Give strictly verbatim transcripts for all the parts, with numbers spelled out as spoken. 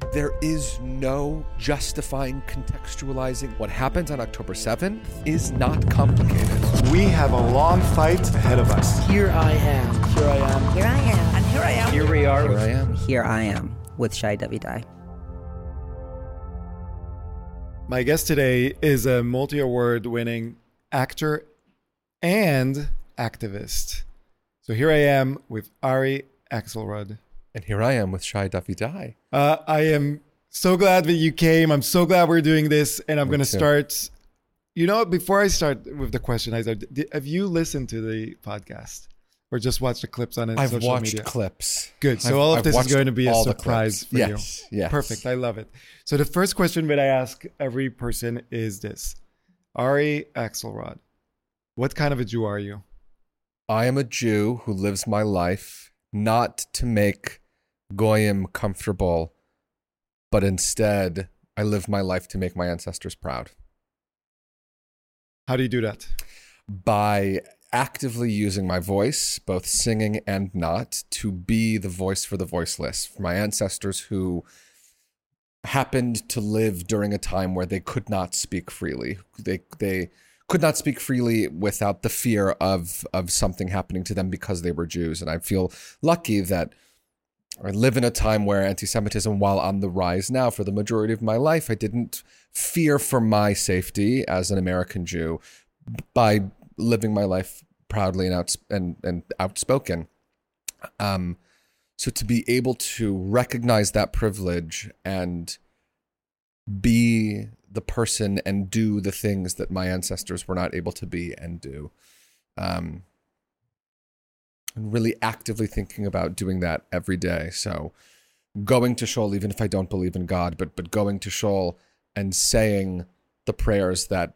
There is no justifying, contextualizing. What happened on October seventh is not complicated. We have a long fight ahead of us. Here I am. Here I am. Here I am. And here I am. Here we are. Here I am. Here I am with Shai Davidai. My guest today is a multi-award winning actor and activist. So here I am with Ari Axelrod. And here I am with Shai Davidai. Uh, I am so glad that you came. I'm so glad we're doing this. And I'm going to start. You know, before I start with the question, I said, did, have you listened to the podcast or just watched the clips on it? I've social watched media? clips. Good. So I've, all of I've this is going to be a all the surprise for yes, you. Yes. Perfect. I love it. So the first question that I ask every person is this. Ari Axelrod, what kind of a Jew are you? I am a Jew who lives my life not to make Goyim comfortable, but instead I live my life to make my ancestors proud. How do you do that? By actively using my voice, both singing and not, to be the voice for the voiceless, for my ancestors who happened to live during a time where they could not speak freely. They they could not speak freely without the fear of of something happening to them because they were Jews. And I feel lucky that I live in a time where anti-Semitism, while on the rise now, for the majority of my life, I didn't fear for my safety as an American Jew by living my life proudly and outs- and, and outspoken. Um, so to be able to recognize that privilege and be the person and do the things that my ancestors were not able to be and do. Um, and really actively thinking about doing that every day. So going to shul, even if I don't believe in God, but but going to shul and saying the prayers that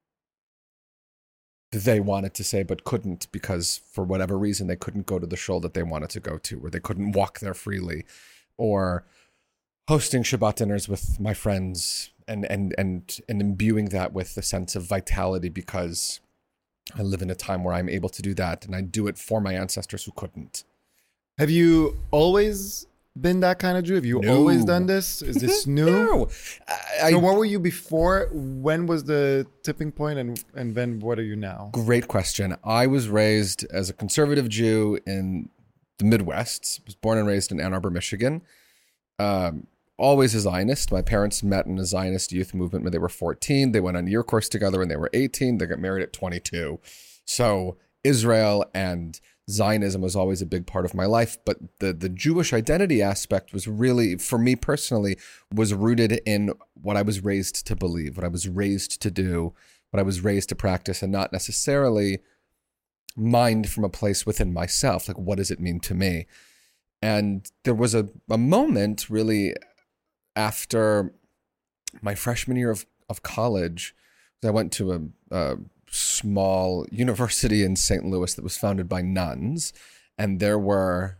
they wanted to say but couldn't because for whatever reason they couldn't go to the shul that they wanted to go to, or they couldn't walk there freely, or hosting Shabbat dinners with my friends and and and and imbuing that with a sense of vitality because I live in a time where I'm able to do that, and I do it for my ancestors who couldn't. Have you always been that kind of Jew? Have you No. always done this? Is this new? No. I, So what were you before? When was the tipping point, and and then what are you now? Great question. I was raised as a conservative Jew in the Midwest. I was born and raised in Ann Arbor, Michigan. Um, always a Zionist. My parents met in a Zionist youth movement when they were fourteen. They went on a year course together when they were eighteen. They got married at twenty-two. So Israel and Zionism was always a big part of my life. But the, the Jewish identity aspect was really, for me personally, was rooted in what I was raised to believe, what I was raised to do, what I was raised to practice, and not necessarily mind from a place within myself. Like, what does it mean to me? And there was a, a moment really after my freshman year of, of college. I went to a, a small university in Saint Louis that was founded by nuns. And there were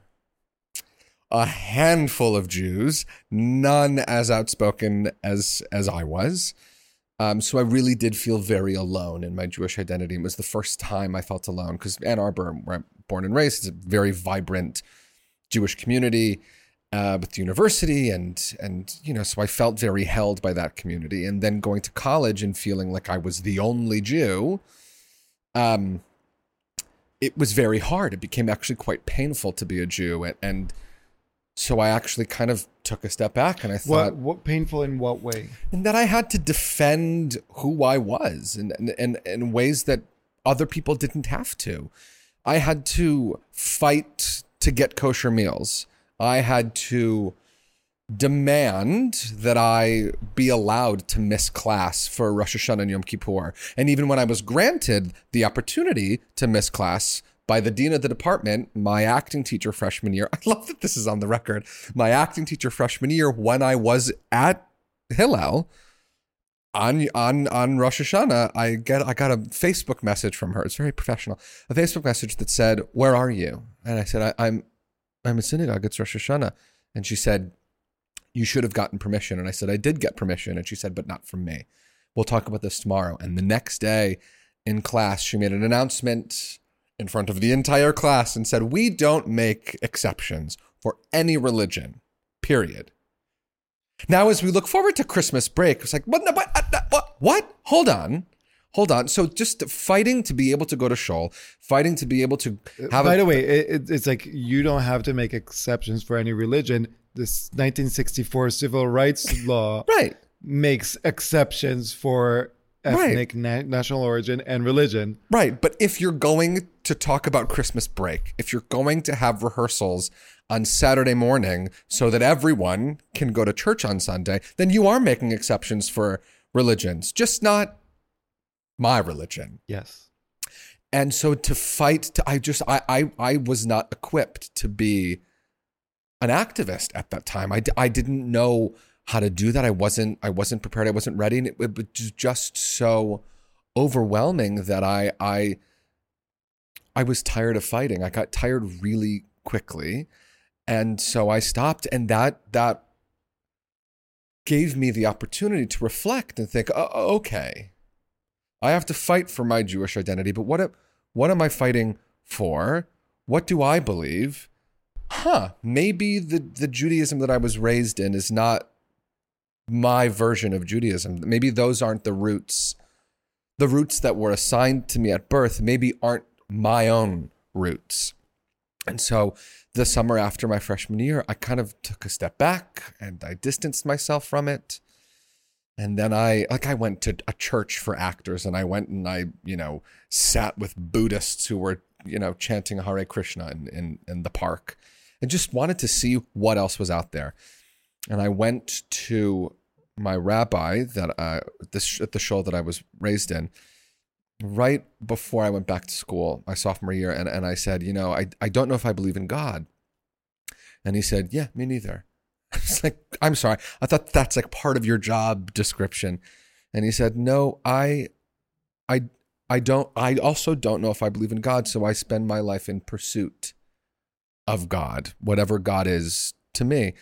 a handful of Jews, none as outspoken as, as I was. Um, so I really did feel very alone in my Jewish identity. It was the first time I felt alone because Ann Arbor, where I'm born and raised, is a very vibrant Jewish community uh, with the university, and and you know, so I felt very held by that community. And then going to college and feeling like I was the only Jew, um, it was very hard. It became actually quite painful to be a Jew, and, and so I actually kind of took a step back, and I thought, What, what painful in what way? and that I had to defend who I was, and and and in ways that other people didn't have to. I had to fight to get kosher meals. I had to demand that I be allowed to miss class for Rosh Hashanah and Yom Kippur. And even when I was granted the opportunity to miss class by the dean of the department, my acting teacher freshman year, I love that this is on the record, my acting teacher freshman year when I was at Hillel, On on on Rosh Hashanah, I get I got a Facebook message from her. It's very professional. A Facebook message that said, "Where are you?" And I said, I, "I'm I'm in synagogue. It's Rosh Hashanah." And she said, "You should have gotten permission." And I said, "I did get permission." And she said, "But not from me. We'll talk about this tomorrow." And the next day in class, she made an announcement in front of the entire class and said, "We don't make exceptions for any religion, period." Now, as we look forward to Christmas break, it's like, what, what, what, what? Hold on. Hold on. So just fighting to be able to go to shul, fighting to be able to have By a, the way, it, it's like you don't have to make exceptions for any religion. This nineteen sixty-four civil rights law right. makes exceptions for ethnic, na- national origin, and religion. Right. But if you're going to talk about Christmas break, if you're going to have rehearsals on Saturday morning so that everyone can go to church on Sunday, then you are making exceptions for religions, just not my religion. Yes. And so to fight, to, I just, I, I, I was not equipped to be an activist at that time. I, I didn't know how to do that. I wasn't, I wasn't prepared. I wasn't ready. And it, it was just so overwhelming that I, I, I was tired of fighting. I got tired really quickly. And so I stopped, and that, that gave me the opportunity to reflect and think, oh, okay, I have to fight for my Jewish identity, but what, what am I fighting for? What do I believe? Huh, maybe the, the Judaism that I was raised in is not my version of Judaism. Maybe those aren't the roots. The roots that were assigned to me at birth maybe aren't my own roots. And so the summer after my freshman year, I kind of took a step back and I distanced myself from it. And then I, like I went to a church for actors, and I went and I, you know, sat with Buddhists who were, you know, chanting Hare Krishna in, in, in the park, and just wanted to see what else was out there. And I went to my rabbi that uh, this at the shul that I was raised in, right before I went back to school, my sophomore year, and, and I said, you know, I, I don't know if I believe in God. And he said, yeah, me neither. It's like, I'm sorry, I thought that's like part of your job description. And he said, no, I, I, I don't, I also don't know if I believe in God. So I spend my life in pursuit of God, whatever God is to me.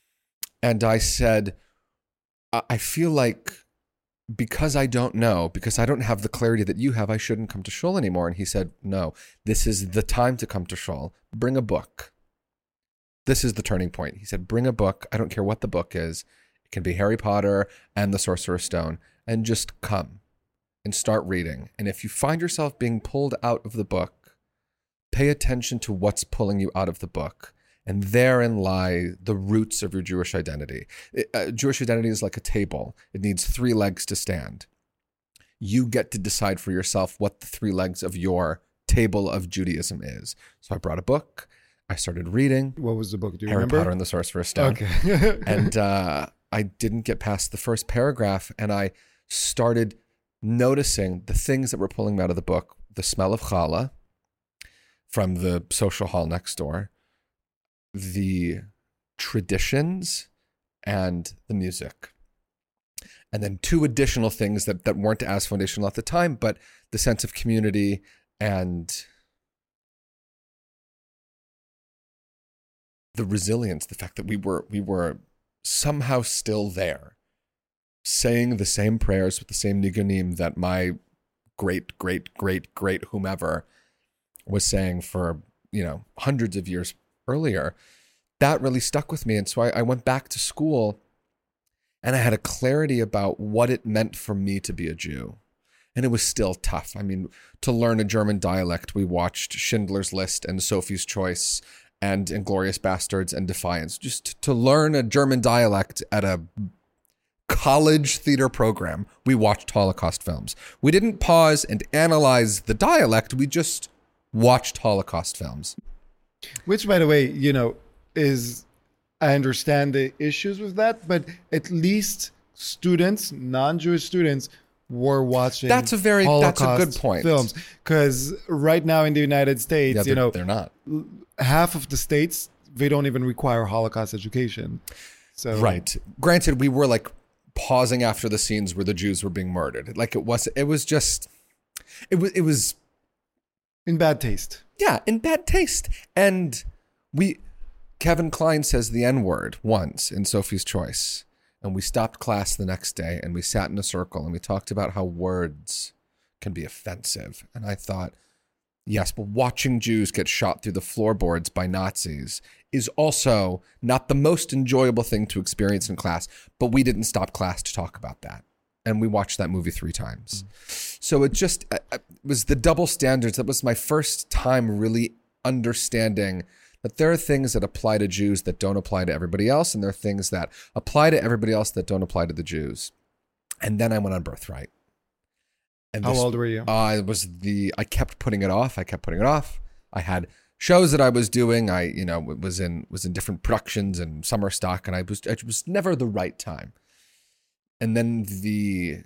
And I said, I, I feel like because I don't know, because I don't have the clarity that you have, I shouldn't come to shul anymore. And he said, no, this is the time to come to shul. Bring a book. This is the turning point. He said, bring a book. I don't care what the book is. It can be Harry Potter and the Sorcerer's Stone, and just come and start reading. And if you find yourself being pulled out of the book, pay attention to what's pulling you out of the book. And therein lie the roots of your Jewish identity. It, uh, Jewish identity is like a table. It needs three legs to stand. You get to decide for yourself what the three legs of your table of Judaism is. So I brought a book. I started reading. What was the book? Do you Harry remember? Potter and the Sorcerer's Stone. Okay. And uh, I didn't get past the first paragraph, and I started noticing the things that were pulling me out of the book. The smell of challah from the social hall next door, the traditions, and the music. And then two additional things that, that weren't as foundational at the time, but the sense of community and the resilience, the fact that we were we were somehow still there, saying the same prayers with the same nigunim that my great, great, great, great whomever was saying for, you know, hundreds of years earlier. That really stuck with me. And so I, I went back to school, and I had a clarity about what it meant for me to be a Jew. And it was still tough. I mean, to learn a German dialect, we watched Schindler's List and Sophie's Choice and Inglourious Bastards and Defiance. Just to learn a German dialect at a college theater program, we watched Holocaust films. We didn't pause and analyze the dialect. We just watched Holocaust films. Which, by the way, you know, is, I understand the issues with that, but at least students, non-Jewish students, were watching That's a very, Holocaust that's a good point. films. Because right now in the United States, Yeah, you they're, know, they're not. half of the states, they don't even require Holocaust education. So Right. Granted, we were like pausing after the scenes where the Jews were being murdered. Like it was, it was just, it was, it was, in bad taste. yeah, in bad taste. And we, Kevin Kline says the N word once in Sophie's Choice. And we stopped class the next day and we sat in a circle and we talked about how words can be offensive. And I thought, Yes, but watching Jews get shot through the floorboards by Nazis is also not the most enjoyable thing to experience in class, but we didn't stop class to talk about that. And we watched that movie three times. Mm. So it just it was the double standards. That was my first time really understanding that there are things that apply to Jews that don't apply to everybody else, and there are things that apply to everybody else that don't apply to the Jews. And then I went on Birthright. And How this, old were you? I uh, was the, I kept putting it off. I kept putting it off. I had shows that I was doing. I, you know, was in, was in different productions and summer stock, and I was, it was never the right time. And then the,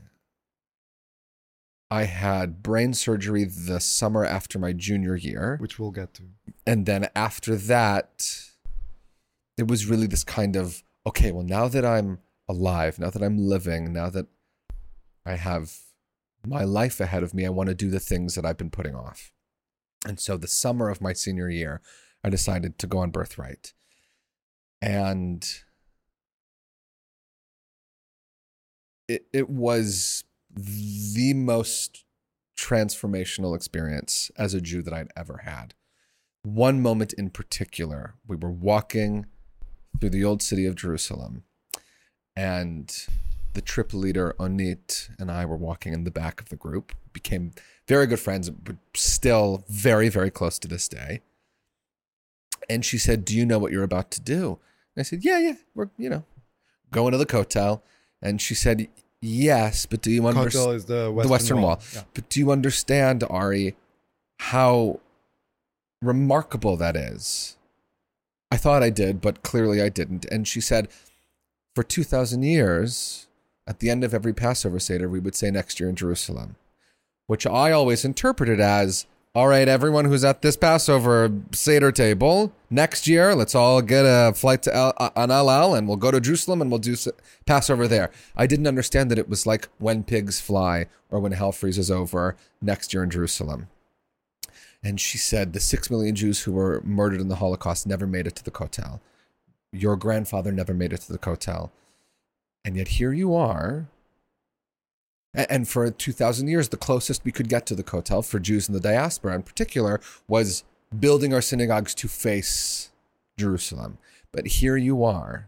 I had brain surgery the summer after my junior year. Which we'll get to. And then after that, it was really this kind of, okay, well, now that I'm alive, now that I'm living, now that I have my life ahead of me, I want to do the things that I've been putting off. And so the summer of my senior year, I decided to go on Birthright. And it it was the most transformational experience as a Jew that I'd ever had. One moment in particular, we were walking through the old city of Jerusalem, and the trip leader, Onit, and I were walking in the back of the group, became very good friends, but still very, very close to this day. And she said, "Do you know what you're about to do?" And I said, yeah, yeah, we're, you know, going to the Kotel. And she said, yes, but do you understand? Kotel is the Western, the Western Wall. Wall. Yeah. But do you understand, Ari, how remarkable that is? I thought I did, but clearly I didn't. And she said, for two thousand years, at the end of every Passover Seder, we would say next year in Jerusalem, which I always interpreted as, all right, everyone who's at this Passover Seder table, next year, let's all get a flight to El, uh, on El Al, and we'll go to Jerusalem and we'll do Passover there. I didn't understand that it was like when pigs fly or when hell freezes over next year in Jerusalem. And she said, the six million Jews who were murdered in the Holocaust never made it to the Kotel. Your grandfather never made it to the Kotel. And yet here you are. And for two thousand years, the closest we could get to the Kotel for Jews in the diaspora in particular was building our synagogues to face Jerusalem. But here you are,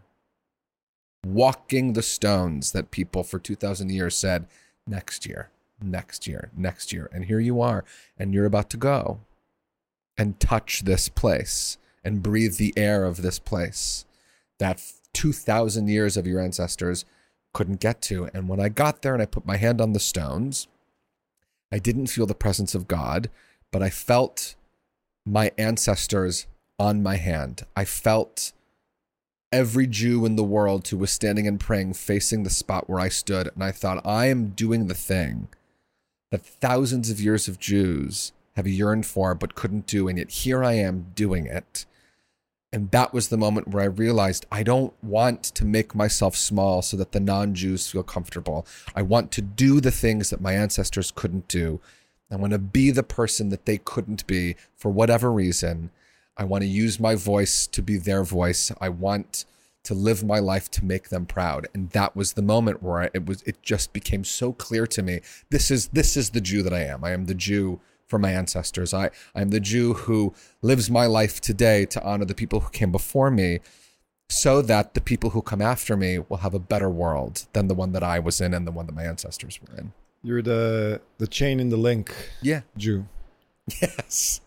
walking the stones that people for two thousand years said, next year, next year, next year. And here you are, and you're about to go and touch this place and breathe the air of this place that two thousand years of your ancestors couldn't get to. And when I got there and I put my hand on the stones, I didn't feel the presence of God, but I felt my ancestors on my hand. I felt every Jew in the world who was standing and praying facing the spot where I stood. And I thought, I am doing the thing that thousands of years of Jews have yearned for but couldn't do. And yet here I am doing it. And that was the moment where I realized I don't want to make myself small so that the non-Jews feel comfortable. I want to do the things that my ancestors couldn't do. I want to be the person that they couldn't be for whatever reason. I want to use my voice to be their voice. I want to live my life to make them proud. And that was the moment where I, it was. It just became so clear to me. This is this is the Jew that I am. I am the Jew for my ancestors. I, I am the Jew who lives my life today to honor the people who came before me so that the people who come after me will have a better world than the one that I was in and the one that my ancestors were in. You're the the chain in the link Yeah. Jew. Yes.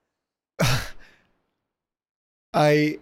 I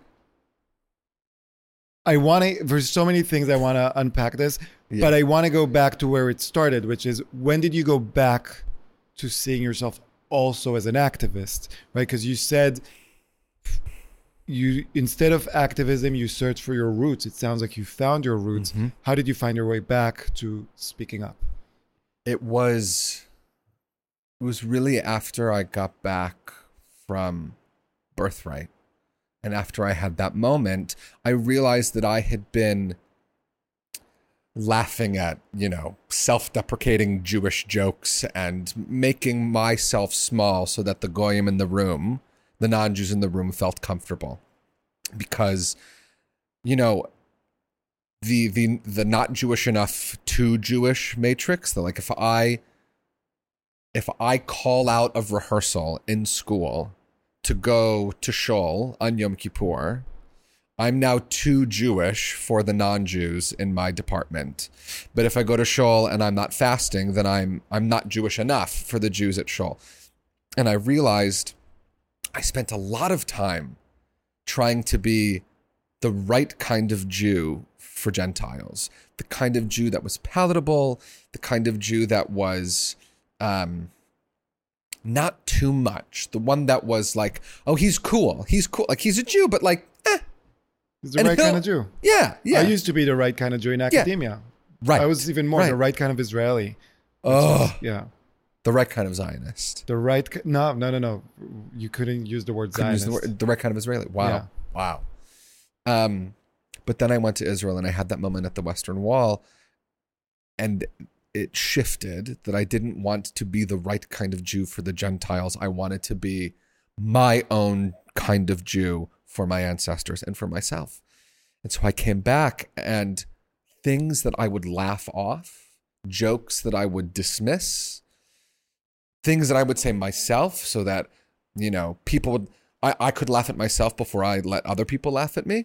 I want to, there's so many things I want to unpack this, Yeah. but I want to go back to where it started, which is when did you go back to seeing yourself also as an activist, right? Because you said you, instead of activism, you search for your roots. It sounds like you found your roots. Mm-hmm. How did you find your way back to speaking up? It was, it was really after I got back from Birthright. And after I had that moment, I realized that I had been laughing at, you know, self-deprecating Jewish jokes and making myself small so that the goyim in the room, the non-Jews in the room, felt comfortable. Because, you know, the the the not Jewish enough to Jewish matrix, the like if I if I call out of rehearsal in school to go to Shul on Yom Kippur, I'm now too Jewish for the non-Jews in my department. But if I go to Shul and I'm not fasting, then I'm I'm not Jewish enough for the Jews at Shul. And I realized I spent a lot of time trying to be the right kind of Jew for Gentiles, the kind of Jew that was palatable, the kind of Jew that was um, not too much, the one that was like, oh, he's cool, he's cool, like he's a Jew, but like, eh. He's the And right he'll- kind of Jew. Yeah, yeah. I used to be the right kind of Jew in academia. right. I was even more right. the right kind of Israeli. which Oh, is- yeah. the right kind of Zionist. The right, ki- no, no, no, no. You couldn't use the word Couldn't use Zionist. the, word, the right kind of Israeli. Wow. Yeah. Wow. Um, but then I went to Israel and I had that moment at the Western Wall, and it shifted that I didn't want to be the right kind of Jew for the Gentiles. I wanted to be my own kind of Jew for my ancestors and for myself. And so I came back, and things that I would laugh off, jokes that I would dismiss, things that I would say myself so that, you know, people would, I, I could laugh at myself before I let other people laugh at me.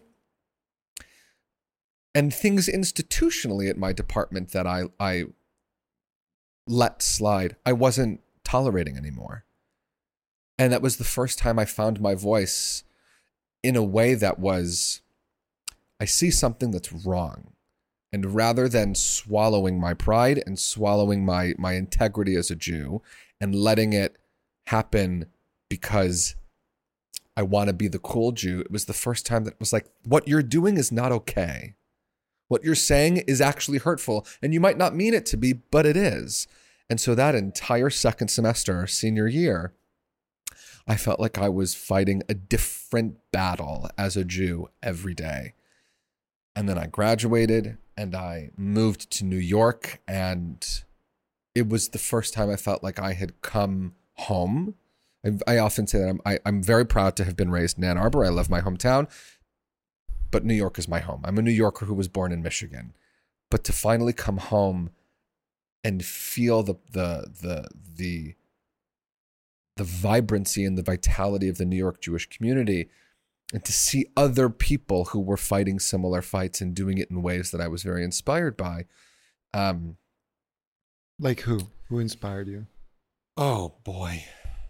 And things institutionally at my department that I, I let slide, I wasn't tolerating anymore. And that was the first time I found my voice in a way that was, I see something that's wrong. And rather than swallowing my pride and swallowing my, my integrity as a Jew and letting it happen because I want to be the cool Jew, it was the first time that it was like, what you're doing is not okay. What you're saying is actually hurtful, and you might not mean it to be, but it is. And so that entire second semester, senior year, I felt like I was fighting a different battle as a Jew every day. And then I graduated and I moved to New York, and it was the first time I felt like I had come home. I, I often say that I'm, I, I'm very proud to have been raised in Ann Arbor. I love my hometown, but New York is my home. I'm a New Yorker who was born in Michigan. But to finally come home and feel the the the the the vibrancy and the vitality of the New York Jewish community, and to see other people who were fighting similar fights and doing it in ways that I was very inspired by. Um, Like who? Who inspired you? oh boy.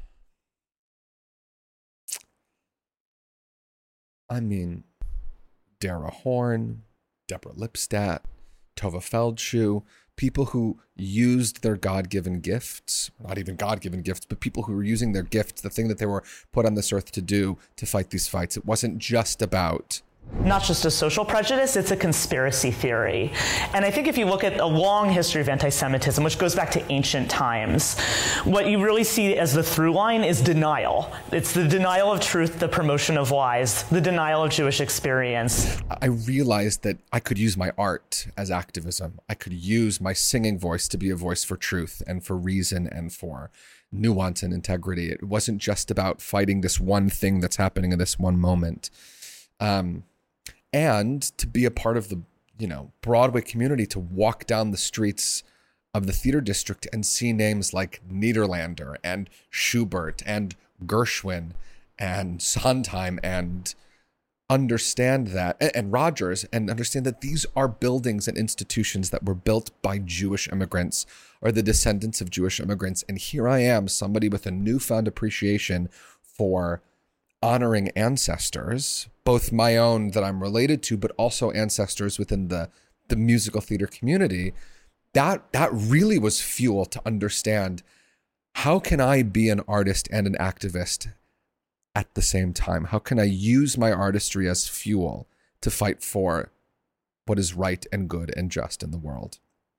I mean, Dara Horn, Deborah Lipstadt, Tova Feldshuh, people who used their God-given gifts, not even God-given gifts, but people who were using their gifts, the thing that they were put on this earth to do, to fight these fights. It wasn't just about not just a social prejudice, it's a conspiracy theory. And I think if you look at a long history of anti-Semitism, which goes back to ancient times, what you really see as the through line is denial. It's the denial of truth, the promotion of lies, the denial of Jewish experience. I realized that I could use my art as activism. I could use my singing voice to be a voice for truth and for reason and for nuance and integrity. It wasn't just about fighting this one thing that's happening in this one moment. Um, and to be a part of the, you know, Broadway community, to walk down the streets of the theater district and see names like Niederlander and Schubert and Gershwin and Sondheim and understand that, and Rogers, and understand that these are buildings and institutions that were built by Jewish immigrants or the descendants of Jewish immigrants. And here I am, somebody with a newfound appreciation for honoring ancestors, both my own that I'm related to, but also ancestors within the, the musical theater community. That, that really was fuel to understand, how can I be an artist and an activist at the same time? How can I use my artistry as fuel to fight for what is right and good and just in the world?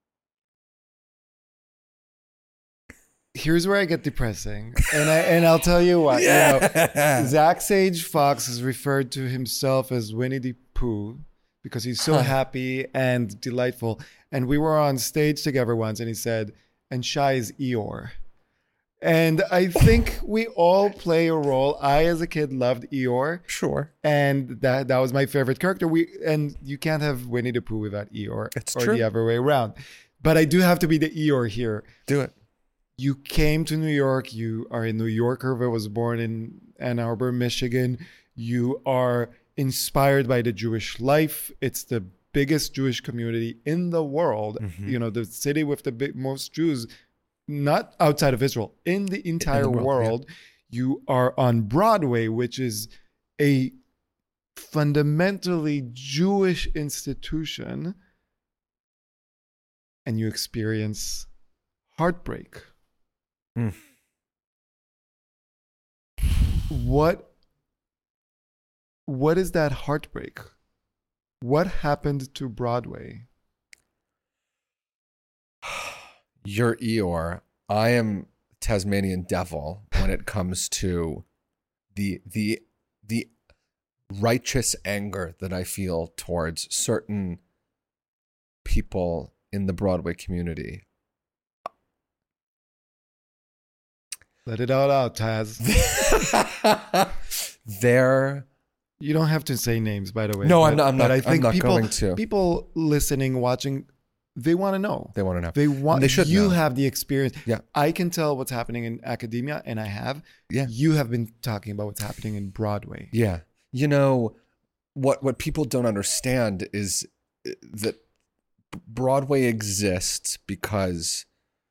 Here's where I get depressing, and I and I'll tell you what. Yeah. You know, Zach Sage Fox has referred to himself as Winnie the Pooh because he's so Huh. happy and delightful. And we were on stage together once, and he said, "And Shai is Eeyore." And I think we all play a role. I, as a kid, loved Eeyore, Sure. and that that was my favorite character. We and you can't have Winnie the Pooh without Eeyore, It's or true. the other way around. But I do have to be the Eeyore here. Do it. you came to New York. You are a New Yorker that was born in Ann Arbor, Michigan. You are inspired by the Jewish life. It's the biggest Jewish community in the world. Mm-hmm. You know, the city with the big, most Jews, not outside of Israel, in the entire in the world. world. Yeah. You are on Broadway, which is a fundamentally Jewish institution, and you experience heartbreak. Mm. What what is that heartbreak? What happened to Broadway? You're Eeyore. I am Tasmanian devil when it comes to the the the righteous anger that I feel towards certain people in the Broadway community. Let it all out, Taz. They're You don't have to say names, by the way. No, but, I'm not. I'm not, I think I'm not people, going to. People listening, watching, they want to know. They want to know. They want. And they should You know. have the experience. Yeah. I can tell what's happening in academia, and I have. Yeah. You have been talking about what's happening in Broadway. Yeah. You know, what what people don't understand is that Broadway exists because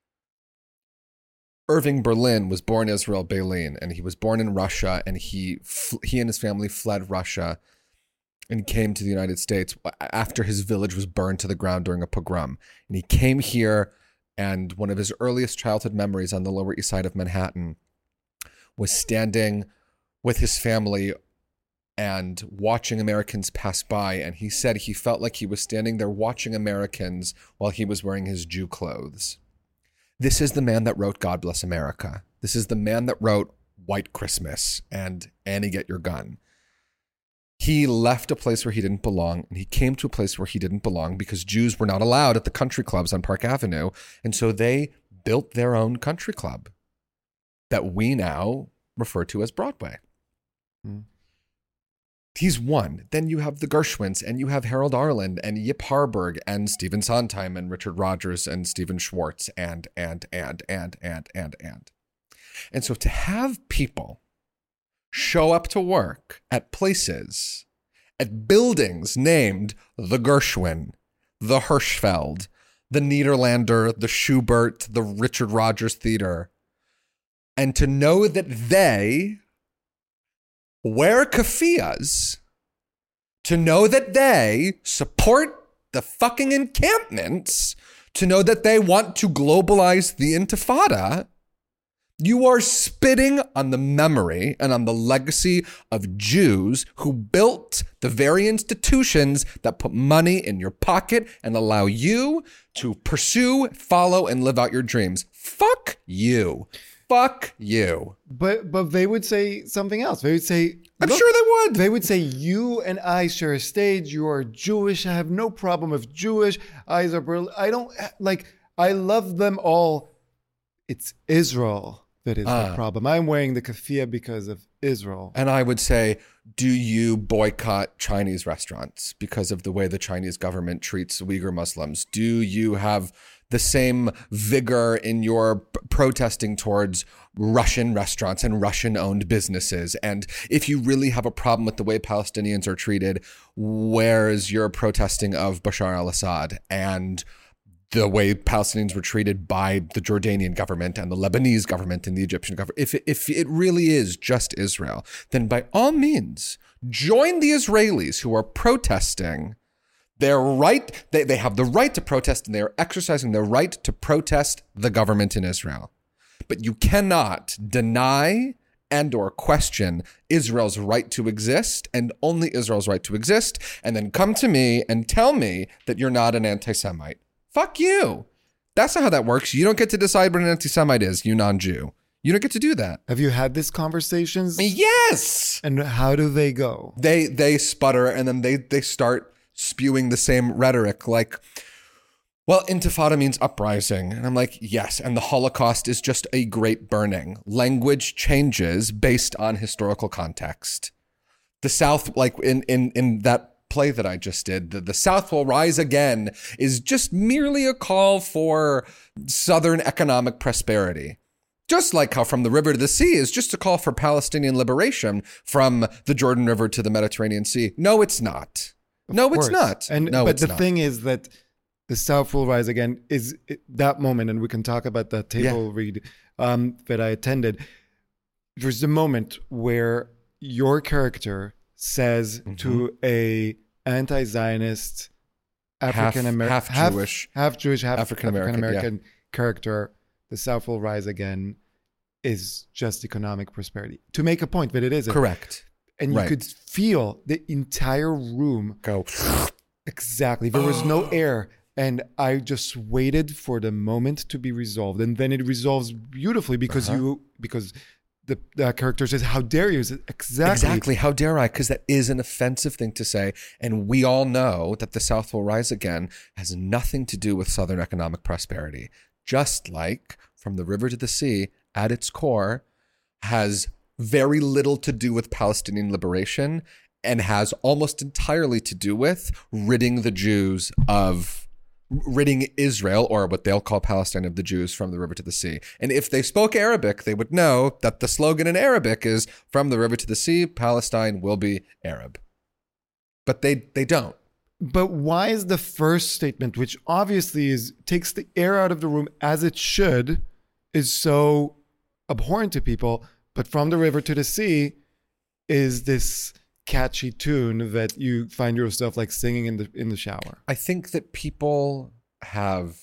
Irving Berlin was born Israel Bailin, and he was born in Russia, and he he and his family fled Russia and came to the United States after his village was burned to the ground during a pogrom. And he came here, and one of his earliest childhood memories on the Lower East Side of Manhattan was standing with his family and watching Americans pass by. And he said he felt like he was standing there watching Americans while he was wearing his Jew clothes. This is the man that wrote God Bless America. This is the man that wrote White Christmas and Annie Get Your Gun. He left a place where he didn't belong, and he came to a place where he didn't belong because Jews were not allowed at the country clubs on Park Avenue. And so they built their own country club that we now refer to as Broadway. Mm. He's one. Then you have the Gershwins, and you have Harold Arlen, and Yip Harburg, and Stephen Sondheim, and Richard Rodgers, and Stephen Schwartz, and, and, and, and, and, and, and. And so to have people show up to work at places, at buildings named the Gershwin, the Hirschfeld, the Niederlander, the Schubert, the Richard Rodgers Theater, and to know that they wear keffiyehs, to know that they support the fucking encampments, to know that they want to globalize the Intifada, you are spitting on the memory and on the legacy of Jews who built the very institutions that put money in your pocket and allow you to pursue, follow, and live out your dreams. Fuck you. Fuck you. But but they would say something else. They would say, I'm sure they would. They would say, you and I share a stage. You are Jewish. I have no problem with Jewish. Eyes are Berlin. I don't like, I love them all. It's Israel that is uh, the problem. I'm wearing the keffiyeh because of Israel. And I would say, do you boycott Chinese restaurants because of the way the Chinese government treats Uyghur Muslims? Do you have the same vigor in your p- protesting towards Russian restaurants and Russian-owned businesses? And if you really have a problem with the way Palestinians are treated, where's your protesting of Bashar al-Assad and the way Palestinians were treated by the Jordanian government and the Lebanese government and the Egyptian government? If it, if it really is just Israel, then by all means, join the Israelis who are protesting their right. They, they have the right to protest, and they are exercising their right to protest the government in Israel. But you cannot deny and or question Israel's right to exist, and only Israel's right to exist, and then come to me and tell me that you're not an anti-Semite. Fuck you. That's not how that works. You don't get to decide what an anti-Semite is, you non-Jew. You don't get to do that. Have you had these conversations? Yes. And how do they go? They they sputter, and then they they start spewing the same rhetoric like, well, Intifada means uprising. And I'm like, yes. And the Holocaust is just a great burning. Language changes based on historical context. The South, like in, in, in that play that I just did, the, the South Will Rise Again, is just merely a call for Southern economic prosperity. Just like how From the River to the Sea is just a call for Palestinian liberation from the Jordan River to the Mediterranean Sea. No, it's not. Of no, course. it's not. And no, but it's the not. thing is that the South Will Rise Again is that moment, and we can talk about that table Yeah. read um, that I attended. There's the moment where your character says Mm-hmm. to a anti-Zionist African American, half Jewish. half Jewish, half African-American, African American character, the South will rise again, is just economic prosperity. To make a point that it isn't. Correct. And you Right. could feel the entire room. Go. Exactly. There was no air. And I just waited for the moment to be resolved. And then it resolves beautifully because Uh-huh. you, because the, the character says, how dare you? Exactly. Exactly. How dare I? Because that is an offensive thing to say. And we all know that the South will rise again has nothing to do with Southern economic prosperity. Just like From the River to the Sea, at its core, has very little to do with Palestinian liberation and has almost entirely to do with ridding the Jews of ridding Israel, or what they'll call Palestine, of the Jews from the river to the sea. And if they spoke Arabic, they would know that the slogan in Arabic is from the river to the sea, Palestine will be Arab. But they they don't. But why is the first statement, which obviously is takes the air out of the room as it should, is so abhorrent to people, but From the River to the Sea is this catchy tune that you find yourself like singing in the in the shower? I think that people have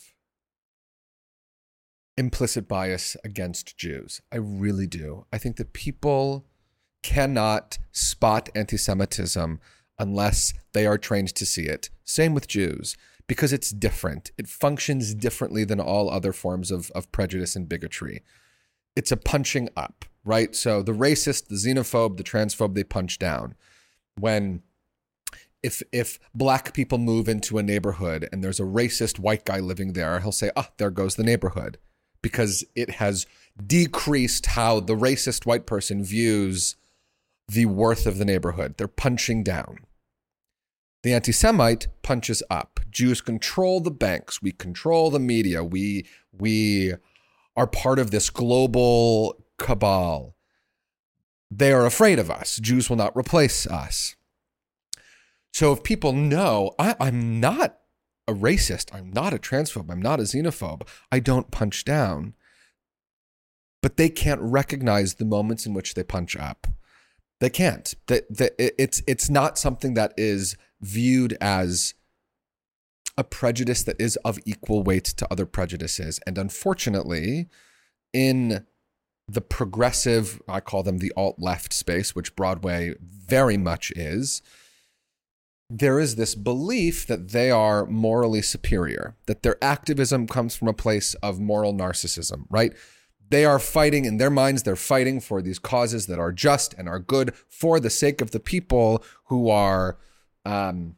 implicit bias against Jews. I really do. I think that people cannot spot anti-Semitism unless they are trained to see it. Same with Jews, because it's different. It functions differently than all other forms of, of prejudice and bigotry. It's a punching up, right? So the racist, the xenophobe, the transphobe, they punch down. When if if black people move into a neighborhood and there's a racist white guy living there, he'll say, ah, there goes the neighborhood, because it has decreased how the racist white person views the worth of the neighborhood. They're punching down. The anti-Semite punches up. Jews control the banks. We control the media. We we are part of this global cabal. They are afraid of us. Jews will not replace us. So if people know, I, I'm not a racist, I'm not a transphobe, I'm not a xenophobe, I don't punch down, but they can't recognize the moments in which they punch up. They can't. That it's it's not something that is viewed as a prejudice that is of equal weight to other prejudices. And unfortunately, in the progressive, I call them the alt-left space, which Broadway very much is, there is this belief that they are morally superior, that their activism comes from a place of moral narcissism, right? They are fighting, in their minds, they're fighting for these causes that are just and are good for the sake of the people who are, um,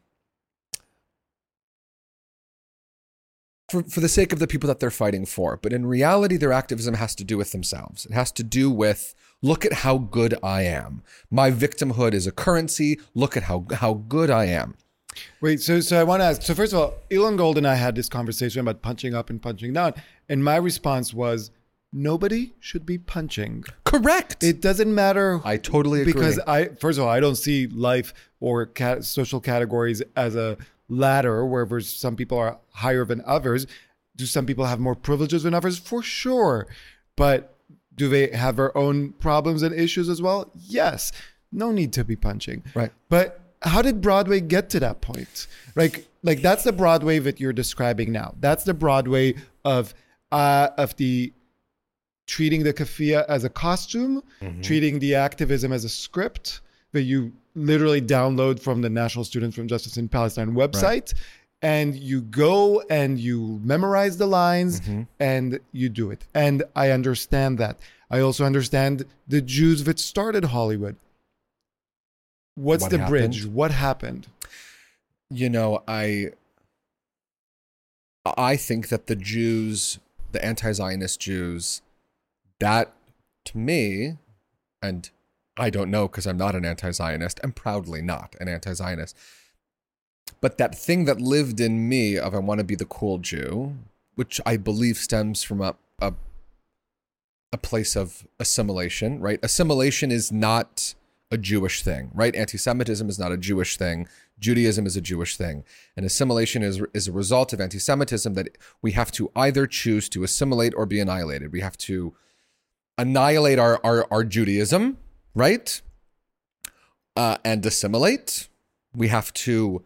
for, for the sake of the people that they're fighting for. But in reality, their activism has to do with themselves. It has to do with, look at how good I am. My victimhood is a currency. Look at how, how good I am. Wait, so so I want to ask. So first of all, Elon Gold and I had this conversation about punching up and punching down. And my response was, nobody should be punching. Correct. It doesn't matter. I totally agree. Because I, first of all, I don't see life or cat, social categories as a ladder where there's some people are higher than others. Do some people have more privileges than others? For sure. But do they have their own problems and issues as well? Yes. No need to be punching. Right. But how did Broadway get to that point? Like, like that's the Broadway that you're describing now. That's the Broadway of uh, of the treating the keffiyeh as a costume, mm-hmm. treating the activism as a script that you literally download from the National Students for Justice in Palestine website. Right. And you go and you memorize the lines mm-hmm. and you do it. And I understand that. I also understand the Jews that started Hollywood. What's what the happened? bridge? What happened? You know, I I think that the Jews, the anti-Zionist Jews, that to me, and I don't know because I'm not an anti-Zionist, I'm proudly not an anti-Zionist. But that thing that lived in me of I want to be the cool Jew, which I believe stems from a, a a place of assimilation, right? Assimilation is not a Jewish thing, right? Anti-Semitism is not a Jewish thing. Judaism is a Jewish thing. And assimilation is, is a result of anti-Semitism, that we have to either choose to assimilate or be annihilated. We have to annihilate our, our, our Judaism, right? Uh, and assimilate. We have to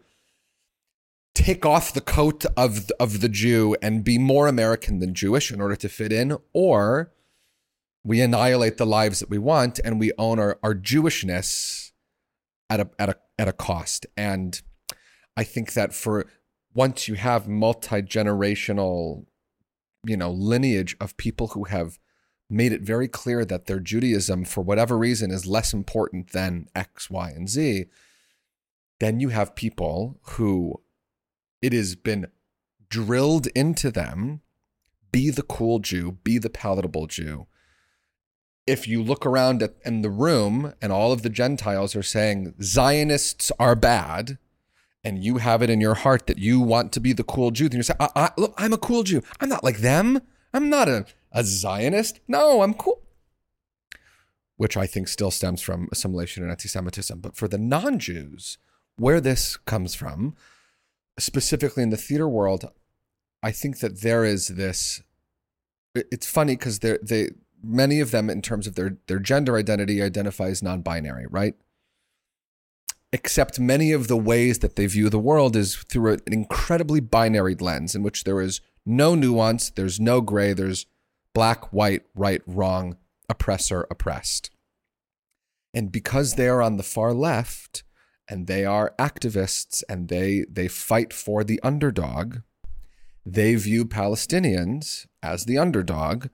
take off the coat of, of the Jew and be more American than Jewish in order to fit in, or we annihilate the lives that we want and we own our, our Jewishness at a at a at a cost. And I think that for once you have multi-generational, you know, lineage of people who have made it very clear that their Judaism, for whatever reason, is less important than X, Y, and Z, then you have people who it has been drilled into them, be the cool Jew, be the palatable Jew. If you look around at, in the room and all of the Gentiles are saying Zionists are bad, and you have it in your heart that you want to be the cool Jew, then you say, I, I, look, I'm a cool Jew. I'm not like them. I'm not a, a Zionist. No, I'm cool. Which I think still stems from assimilation and anti-Semitism. But for the non-Jews, where this comes from, specifically in the theater world, I think that there is this, it's funny because they they many of them, in terms of their, their gender identity, identify as non-binary, right? Except many of the ways that they view the world is through an incredibly binary lens in which there is no nuance, there's no gray, there's black, white, right, wrong, oppressor, oppressed. And because they are on the far left and they are activists and they they fight for the underdog, they view Palestinians as the underdog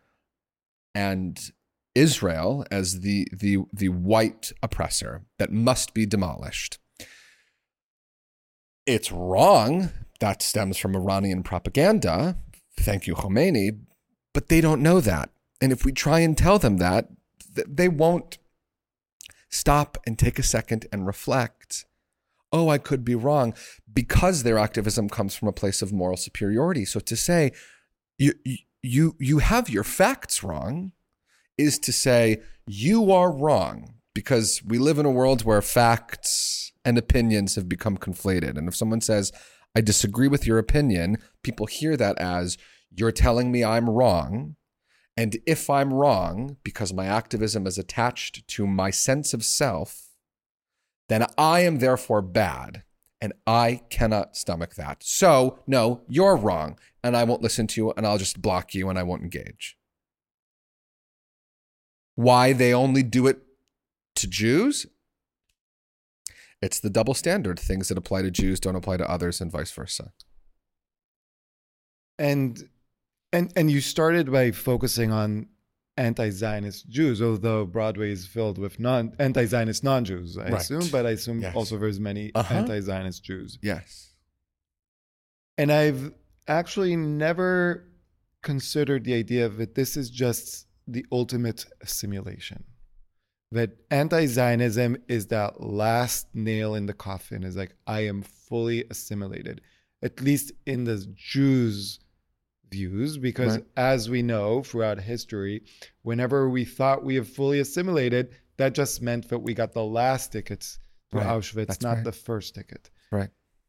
and Israel as the the the white oppressor that must be demolished. It's wrong. That stems from Iranian propaganda. Thank you, Khomeini. But they don't know that. And if we try and tell them that, they won't stop and take a second and reflect. Oh, I could be wrong, because their activism comes from a place of moral superiority. So to say you you you have your facts wrong is to say you are wrong, because we live in a world where facts and opinions have become conflated. And if someone says, I disagree with your opinion, people hear that as you're telling me I'm wrong. And if I'm wrong, because my activism is attached to my sense of self, then I am therefore bad, and I cannot stomach that. So, no, you're wrong, and I won't listen to you, and I'll just block you, and I won't engage. Why they only do it to Jews? It's the double standard. Things that apply to Jews don't apply to others, and vice versa. And and and you started by focusing on anti-Zionist Jews, although Broadway is filled with non anti-Zionist non-Jews, I Right. assume, but I assume Yes. also there's many Uh-huh. anti-Zionist Jews. Yes. And I've actually never considered the idea that this is just the ultimate assimilation. That anti-Zionism is that last nail in the coffin, is like, I am fully assimilated, at least in the Jews' views, because Right. as we know throughout history, whenever we thought we have fully assimilated, that just meant that we got the last tickets to Right. Auschwitz, That's not right. the first ticket. Right.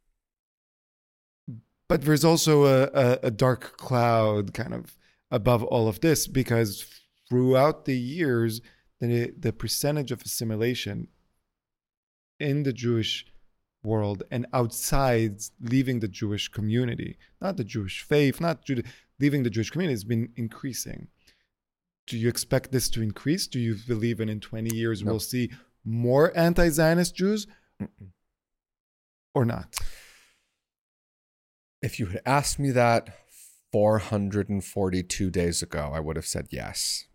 But there's also a, a, a dark cloud kind of above all of this, because throughout the years, the, the percentage of assimilation in the Jewish world and outside, leaving the Jewish community, not the Jewish faith, not Juda, leaving the Jewish community, has been increasing. Do you expect this to increase? Do you believe in in twenty years No. we'll see more anti-Zionist Jews Mm-mm. or not? If you had asked me that four hundred forty-two days ago, I would have said yes.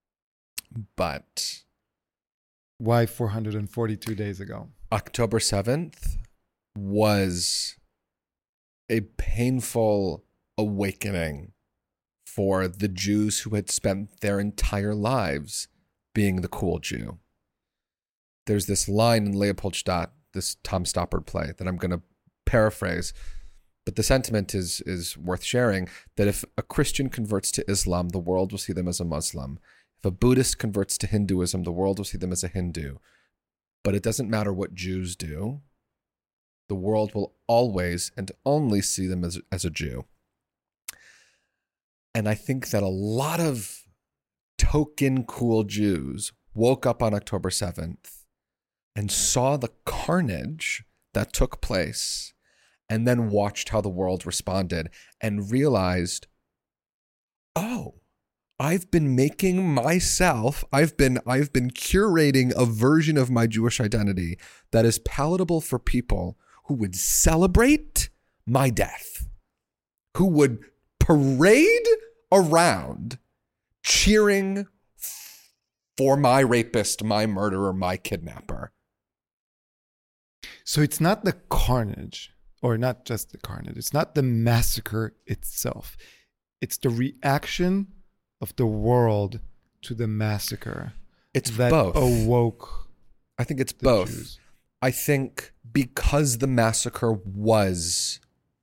But Why four hundred forty-two days ago? October seventh was a painful awakening for the Jews who had spent their entire lives being the cool Jew. There's this line in Leopoldstadt, this Tom Stoppard play, that I'm going to paraphrase, but the sentiment is is worth sharing, that if a Christian converts to Islam, the world will see them as a Muslim. If a Buddhist converts to Hinduism, the world will see them as a Hindu. But it doesn't matter what Jews do. The world will always and only see them as, as a Jew. And I think that a lot of token cool Jews woke up on October seventh and saw the carnage that took place and then watched how the world responded and realized, oh, I've been making myself, I've been I've been curating a version of my Jewish identity that is palatable for people who would celebrate my death, who would parade around cheering for my rapist, my murderer, my kidnapper. So it's not the carnage, or not just the carnage. It's not the massacre itself. It's the reaction of the world to the massacre. It's that both. awoke. I think it's the both. Jews. I think because the massacre was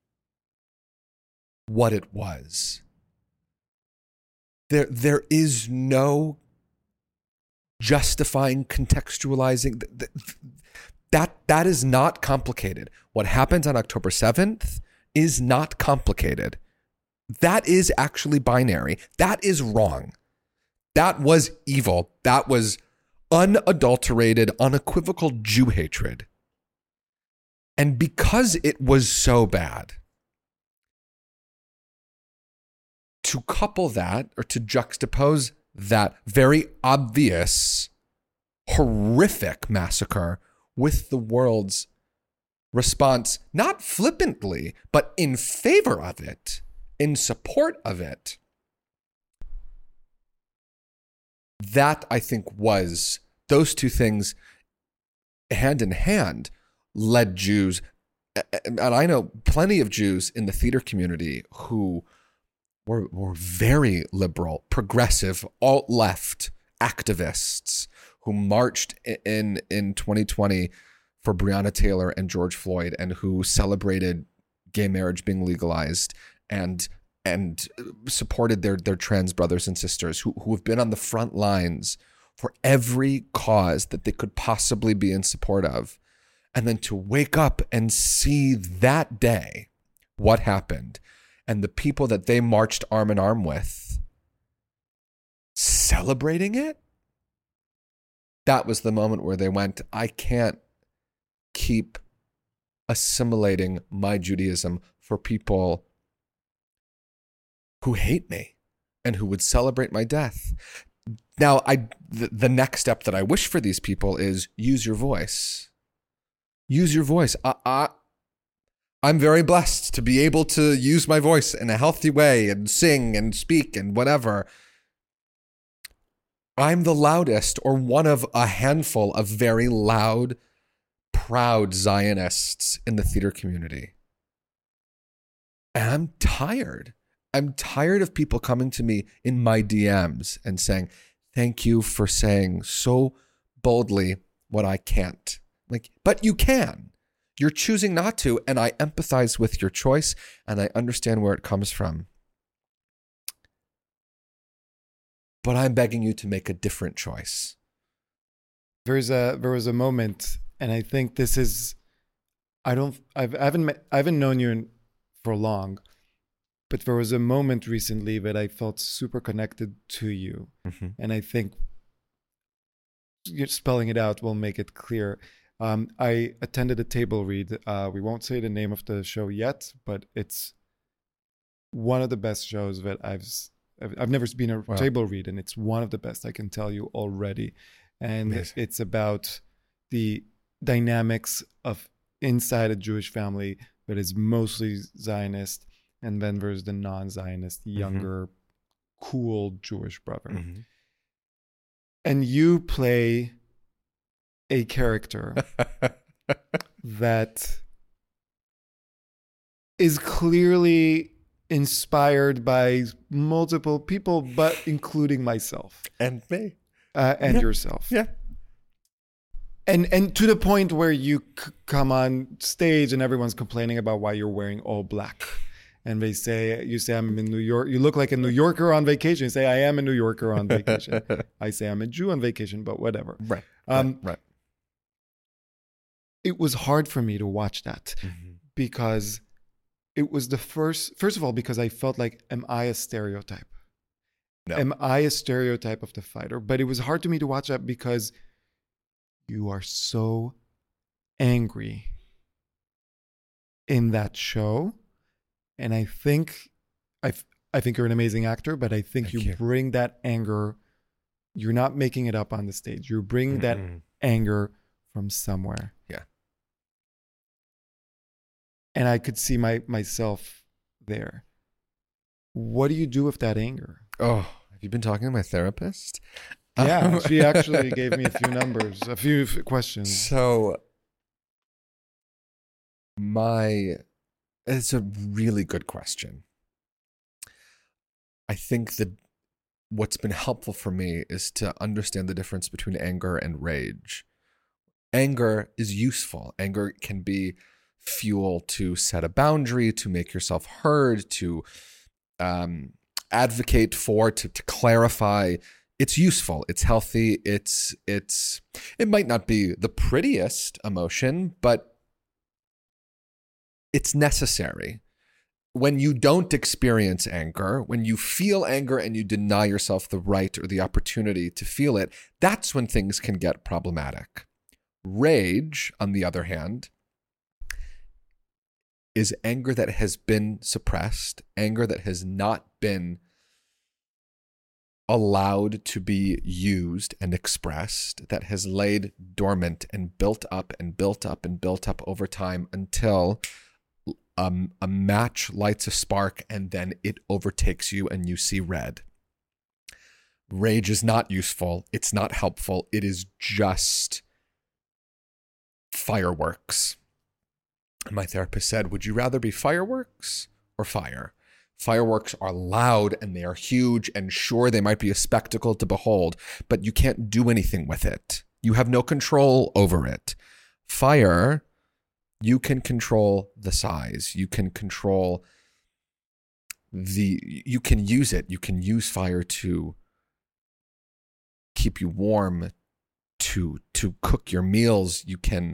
what it was, there there is no justifying, contextualizing. That that is not complicated. What happened on October seventh is not complicated. That is actually binary. That is wrong. That was evil. That was unadulterated, unequivocal Jew hatred. And because it was so bad, to couple that, or to juxtapose that very obvious, horrific massacre with the world's response, not flippantly, but in favor of it, in support of it, that I think was, those two things hand in hand led Jews, and I know plenty of Jews in the theater community who were, were very liberal, progressive, alt-left activists who marched in, in twenty twenty for Breonna Taylor and George Floyd, and who celebrated gay marriage being legalized and and supported their, their trans brothers and sisters, who, who have been on the front lines for every cause that they could possibly be in support of. And then to wake up and see that day what happened, and the people that they marched arm in arm with celebrating it, that was the moment where they went, I can't keep assimilating my Judaism for people who hate me and who would celebrate my death. Now, I the, the next step that I wish for these people is use your voice. Use your voice. I, I, I'm very blessed to be able to use my voice in a healthy way and sing and speak and whatever. I'm the loudest, or one of a handful of very loud, proud Zionists in the theater community. And I'm tired. I'm tired of people coming to me in my D Ms and saying, thank you for saying so boldly what I can't. Like, but you can. You're choosing not to, and I empathize with your choice, and I understand where it comes from. But I'm begging you to make a different choice. There's a there was a moment, and I think this is, I don't, I've, I haven't met, I haven't known you in, for long, but there was a moment recently that I felt super connected to you, Mm-hmm. and I think you're spelling it out will make it clear. Um, I attended a table read. Uh, we won't say the name of the show yet, but it's one of the best shows that I've I've, I've never been a Wow. table read, and it's one of the best, I can tell you already. And Amazing. it's about the dynamics of inside a Jewish family that is mostly Zionist, and then there's the non-Zionist, younger, cool Jewish brother. Mm-hmm. And you play a character that is clearly inspired by multiple people, but including myself And me. uh, and Yeah. yourself. Yeah. And and to the point where you c- come on stage and everyone's complaining about why you're wearing all black. And they say, you say, I'm in New York. You look like a New Yorker on vacation. You say, I am a New Yorker on vacation. I say, I'm a Jew on vacation, but whatever. Right. Um, right. right. It was hard for me to watch that Mm-hmm. because it was the first, first of all, because I felt like, am I a stereotype? No. Am I a stereotype of the fighter? But it was hard to me to watch that because you are so angry in that show. And I think I I think you're an amazing actor, but I think you, you bring that anger. You're not making it up on the stage. You bring that Mm-mm. anger from somewhere. Yeah. And I could see my myself there. What do you do with that anger? Oh, have you been talking to my therapist? Yeah, Um, she actually gave me a few numbers, a few f- questions. So, my, it's a really good question. I think that what's been helpful for me is to understand the difference between anger and rage. Anger is useful. Anger can be fuel to set a boundary, to make yourself heard, to um, advocate for, to, to clarify. It's useful. It's healthy. It's it's it might not be the prettiest emotion, but it's necessary. When you don't experience anger, when you feel anger and you deny yourself the right or the opportunity to feel it, that's when things can get problematic. Rage, on the other hand, is anger that has been suppressed, anger that has not been allowed to be used and expressed, that has laid dormant and built up and built up and built up over time until um, a match lights a spark and then it overtakes you and you see red. Rage is not useful. It's not helpful. It is just fireworks. My therapist said, would you rather be fireworks or fire? Fireworks are loud and they are huge, and sure, they might be a spectacle to behold, but you can't do anything with it. You have no control over it. Fire, you can control the size. You can control the, you can use it. You can use fire to keep you warm, to, to cook your meals. You can,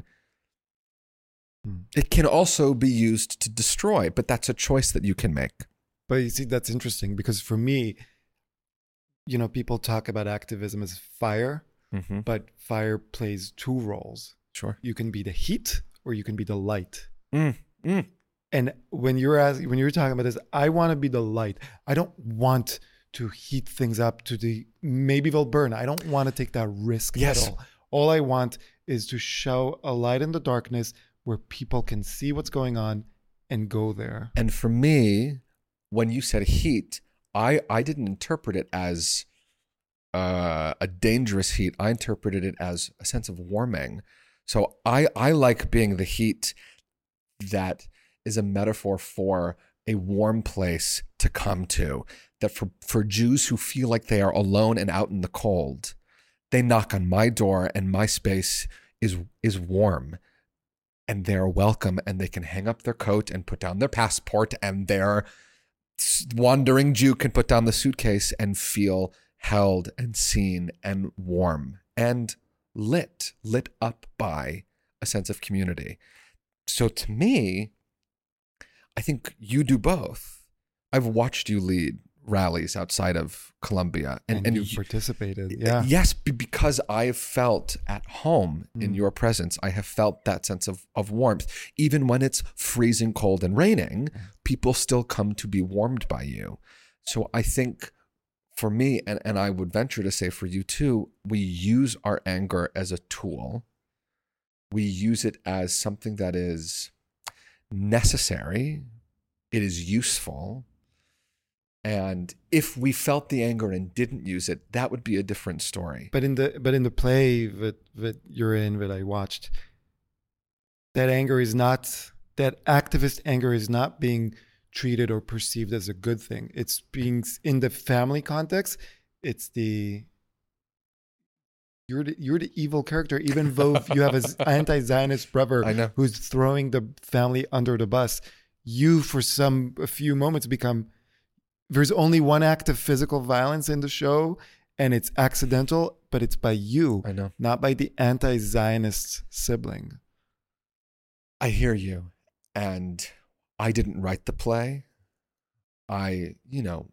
it can also be used to destroy, but that's a choice that you can make. But you see, that's interesting because for me, you know, people talk about activism as fire, Mm-hmm. but fire plays two roles. Sure. You can be the heat or you can be the light. Mm, mm. And when you're asking, when you're talking about this, I want to be the light. I don't want to heat things up to the, maybe they'll burn. I don't want to take that risk Yes. at all. All I want is to show a light in the darkness where people can see what's going on and go there. And for me, when you said heat, I, I didn't interpret it as uh, a dangerous heat. I interpreted it as a sense of warming. So I, I like being the heat that is a metaphor for a warm place to come to. That for, for Jews who feel like they are alone and out in the cold, they knock on my door and my space is is warm. And they're welcome and they can hang up their coat and put down their passport, and their wandering Jew can put down the suitcase and feel held and seen and warm and lit, lit up by a sense of community. So to me, I think you do both. I've watched you lead rallies outside of Columbia. And, And, and, you you- participated. Yeah. Yes, be- because I have felt at home in Mm. your presence. I have felt that sense of, of warmth. Even when it's freezing cold and raining, people still come to be warmed by you. So I think for me, and, and I would venture to say for you too, we use our anger as a tool. We use it as something that is necessary. It is useful. And if we felt the anger and didn't use it, that would be a different story. But in the but in the play that that you're in, that I watched, that anger is not, that activist anger is not being treated or perceived as a good thing. It's being, in the family context, it's the You're the, you're the evil character, even though you have an anti-Zionist brother I know. who's throwing the family under the bus. You, for some a few moments, become. There's only one act of physical violence in the show, and it's accidental, but it's by you, I know. not by the anti-Zionist sibling. I hear you. And I didn't write the play. I, you know,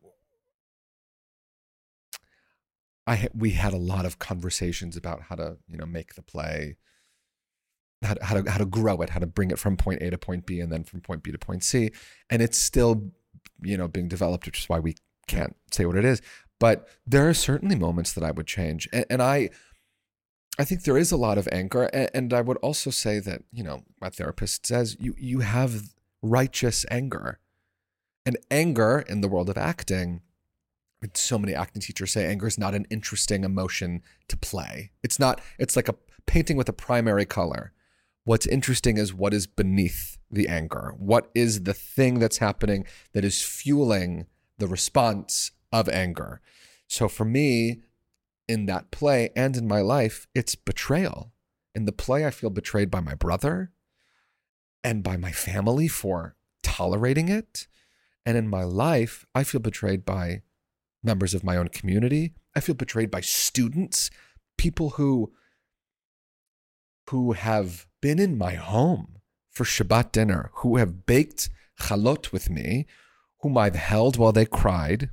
I we had a lot of conversations about how to, you know, make the play, how to, how to how to grow it, how to bring it from point A to point B, and then from point B to point C, and it's still, you know, being developed, which is why we can't say what it is. But there are certainly moments that I would change, and, and I, I think there is a lot of anger, and, and I would also say that, you know, my therapist says you you have righteous anger, and anger in the world of acting. So many acting teachers say anger is not an interesting emotion to play. It's not, it's like a painting with a primary color. What's interesting is what is beneath the anger. What is the thing that's happening that is fueling the response of anger? So for me, in that play and in my life, it's betrayal. In the play, I feel betrayed by my brother and by my family for tolerating it. And in my life, I feel betrayed by members of my own community. I feel betrayed by students, people who, who have been in my home for Shabbat dinner, who have baked chalot with me, whom I've held while they cried.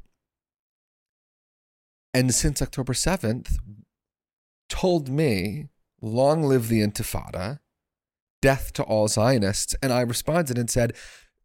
And since October seventh, told me, long live the Intifada, death to all Zionists. And I responded and said,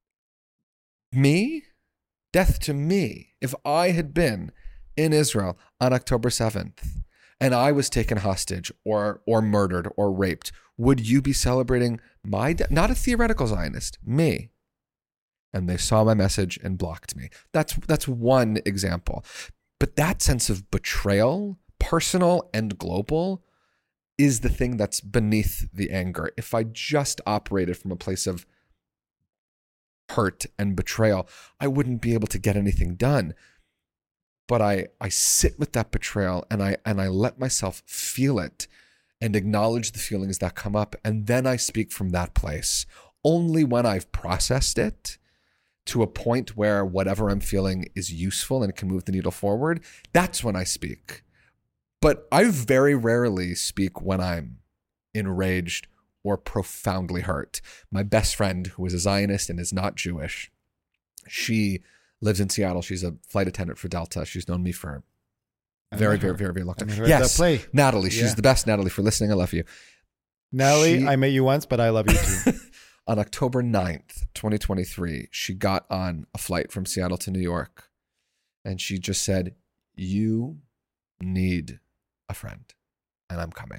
me? Death to me. If I had been in Israel on October seventh and I was taken hostage or or murdered or raped, would you be celebrating my death? Not a theoretical Zionist, me. And they saw my message and blocked me. That's that's one example. But that sense of betrayal, personal and global, is the thing that's beneath the anger. If I just operated from a place of hurt and betrayal, I wouldn't be able to get anything done. But I, I sit with that betrayal and I and I let myself feel it and acknowledge the feelings that come up. And then I speak from that place. Only when I've processed it to a point where whatever I'm feeling is useful and can move the needle forward, that's when I speak. But I very rarely speak when I'm enraged or profoundly hurt. My best friend, who is a Zionist and is not Jewish, she lives in Seattle. She's a flight attendant for Delta. She's known me for very, very, very, very long time. Yes, play. Natalie. She's Yeah. the best. Natalie, for listening, I love you. Natalie, She- I met you once, but I love you too. On October ninth, twenty twenty-three, she got on a flight from Seattle to New York, and she just said, you need a friend, and I'm coming.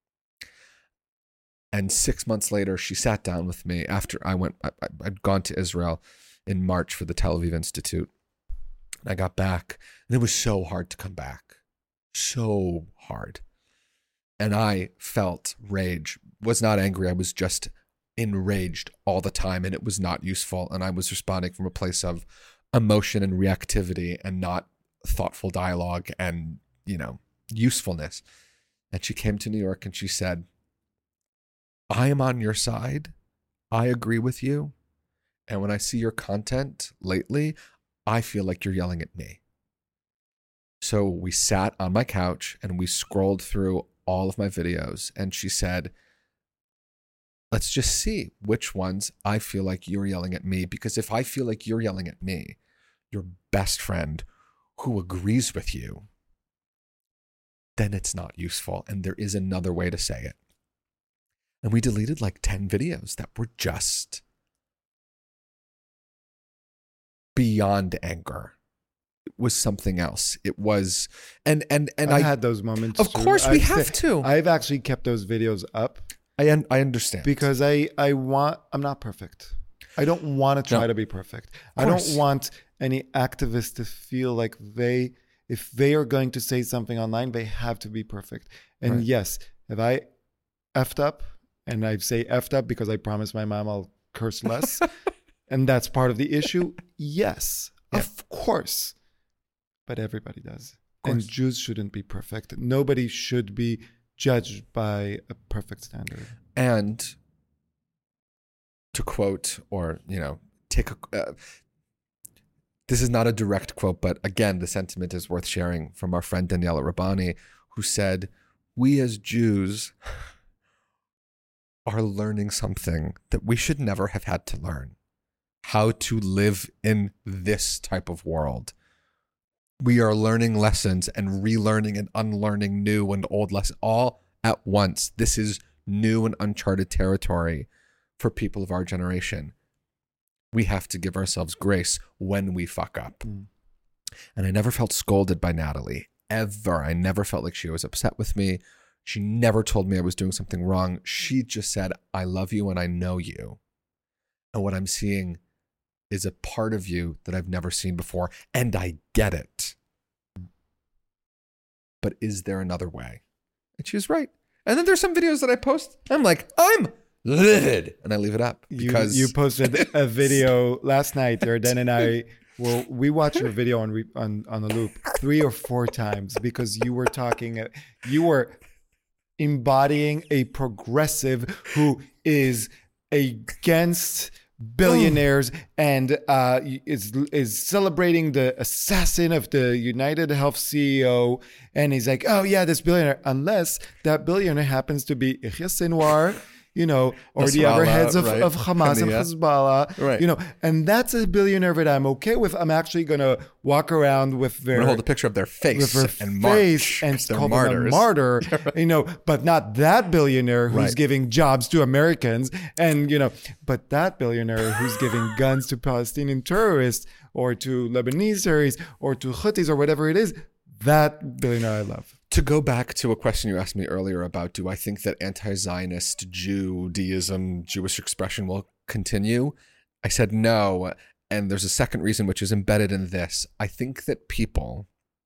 And six months later, she sat down with me after I went, I, I'd gone to Israel in March for the Tel Aviv Institute. And I got back, and it was so hard to come back. So hard. And I felt rage, was not angry. I was just enraged all the time, and it was not useful. And I was responding from a place of emotion and reactivity and not thoughtful dialogue and, you know, usefulness. And she came to New York and she said, I am on your side. I agree with you. And when I see your content lately, I feel like you're yelling at me. So we sat on my couch and we scrolled through all of my videos. And she said, let's just see which ones I feel like you're yelling at me. Because if I feel like you're yelling at me, your best friend who agrees with you, then it's not useful. And there is another way to say it. And we deleted like ten videos that were just beyond anger. It was something else. It was, and and and I I had those moments. Of too. course, we I've have sa- to. I've actually kept those videos up I un- I understand because I I want. I'm not perfect. I don't want to try No. to be perfect. Of I don't course. want any activists to feel like they, if they are going to say something online, they have to be perfect. And Right. yes, if I effed up, and I say effed up because I promised my mom I'll curse less, and that's part of the issue. Yes, Yeah. of course. But everybody does. Of course. And Jews shouldn't be perfect. Nobody should be judged by a perfect standard. And to quote, or, you know, take a, uh, this is not a direct quote, but again, the sentiment is worth sharing from our friend Daniela Rabbani, who said, we as Jews are learning something that we should never have had to learn. How to live in this type of world. We are learning lessons and relearning and unlearning new and old lessons all at once. This is new and uncharted territory for people of our generation. We have to give ourselves grace when we fuck up. Mm. And I never felt scolded by Natalie, ever. I never felt like she was upset with me. She never told me I was doing something wrong. She just said, I love you and I know you. And what I'm seeing is a part of you that I've never seen before, and I get it. But is there another way? And she was right. And then there's some videos that I post. I'm like, I'm livid, and I leave it up because you, you posted a video last night. Yarden and I, well, we watched your video on on on the loop three or four times because you were talking. You were embodying a progressive who is against billionaires and uh, is is celebrating the assassin of the United Health C E O, and he's like, oh yeah, this billionaire, unless that billionaire happens to be Yahya Sinwar, you know, or Nasrallah, the other heads of, right. of Hamas and Hezbollah, right. you know, and that's a billionaire that I'm okay with. I'm actually gonna walk around with their hold a picture of their face with their and face march, and call them a martyr, right. you know, but not that billionaire who's right. giving jobs to Americans, and you know, but that billionaire who's giving guns to Palestinian terrorists or to Lebanese terrorists or to Houthis or whatever it is. That billionaire I love. To go back to a question you asked me earlier about, do I think that anti-Zionist Judaism, Jewish expression will continue? I said no. And there's a second reason which is embedded in this. I think that people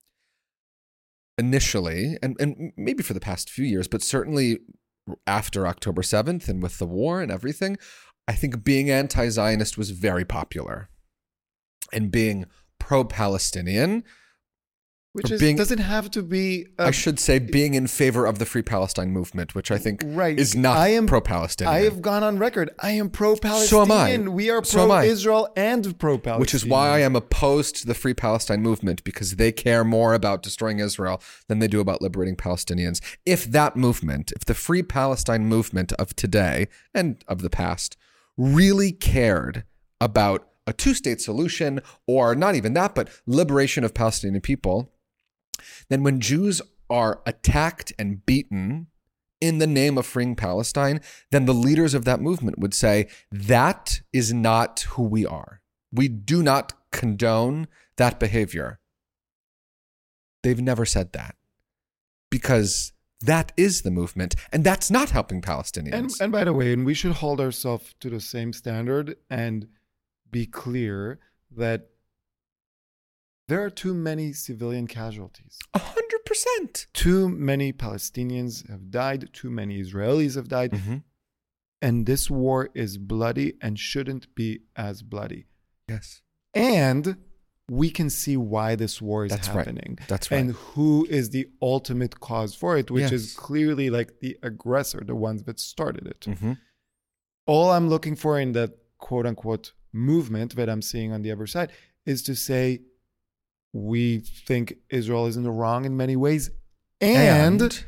initially, and, and maybe for the past few years, but certainly after October seventh and with the war and everything, I think being anti-Zionist was very popular. And being pro-Palestinian, Which is, being, doesn't have to be... A, I should say being in favor of the Free Palestine movement, which I think right. is not I am, pro-Palestinian. I have gone on record. I am pro-Palestinian. So am I. We are so pro-Israel and pro-Palestinian. Which is why I am opposed to the Free Palestine movement, because they care more about destroying Israel than they do about liberating Palestinians. If that movement, if the Free Palestine movement of today and of the past really cared about a two-state solution, or not even that, but liberation of Palestinian people, then when Jews are attacked and beaten in the name of freeing Palestine, then the leaders of that movement would say, that is not who we are. We do not condone that behavior. They've never said that because that is the movement, and that's not helping Palestinians. And, and by the way, and we should hold ourselves to the same standard and be clear that there are too many civilian casualties. A hundred percent. Too many Palestinians have died. Too many Israelis have died. Mm-hmm. And this war is bloody and shouldn't be as bloody. Yes. And we can see why this war is That's happening. Right. That's right. And who is the ultimate cause for it, which yes. is clearly like the aggressor, the ones that started it. Mm-hmm. All I'm looking for in that quote unquote movement that I'm seeing on the other side is to say, we think Israel is in the wrong in many ways, and, and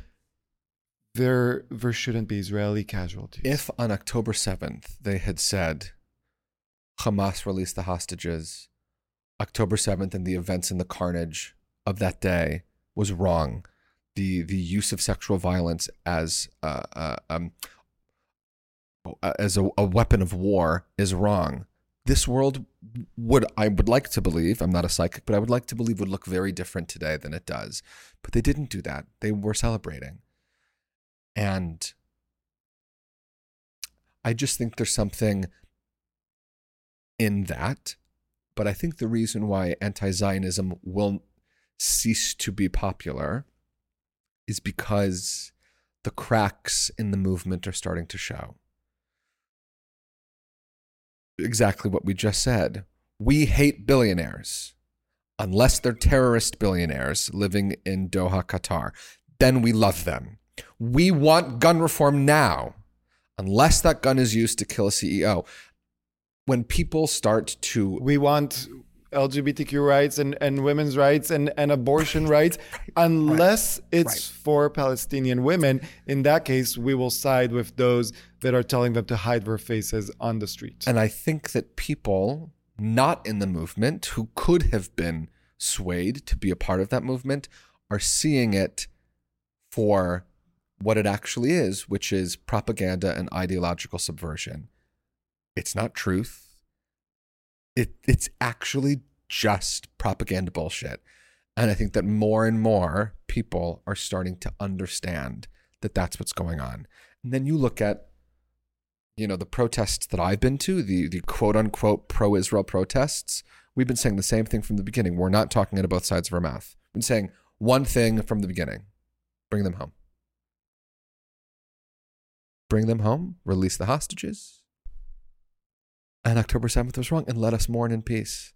there there shouldn't be Israeli casualties. If on October seventh they had said, Hamas released the hostages, October seventh and the events and the carnage of that day was wrong, the the use of sexual violence as uh, uh, um, as a, a weapon of war is wrong, this world would, I would like to believe, I'm not a psychic, but I would like to believe would look very different today than it does. But they didn't do that. They were celebrating. And I just think there's something in that. But I think the reason why anti-Zionism will cease to be popular is because the cracks in the movement are starting to show. Exactly what we just said. We hate billionaires unless they're terrorist billionaires living in Doha, Qatar. Then we love them. We want gun reform now, unless that gun is used to kill a C E O. When people start to... We want L G B T Q rights and, and women's rights and, and abortion rights, unless right. it's right. for Palestinian women. In that case, we will side with those that are telling them to hide their faces on the street. And I think that people not in the movement who could have been swayed to be a part of that movement are seeing it for what it actually is, which is propaganda and ideological subversion. It's not truth. It it's actually just propaganda bullshit. And I think that more and more people are starting to understand that that's what's going on. And then you look at, you know, the protests that I've been to, the the quote unquote pro-Israel protests. We've been saying the same thing from the beginning. We're not talking out of both sides of our mouth. We've been saying one thing from the beginning: bring them home. Bring them home, release the hostages. And October seventh was wrong, and let us mourn in peace.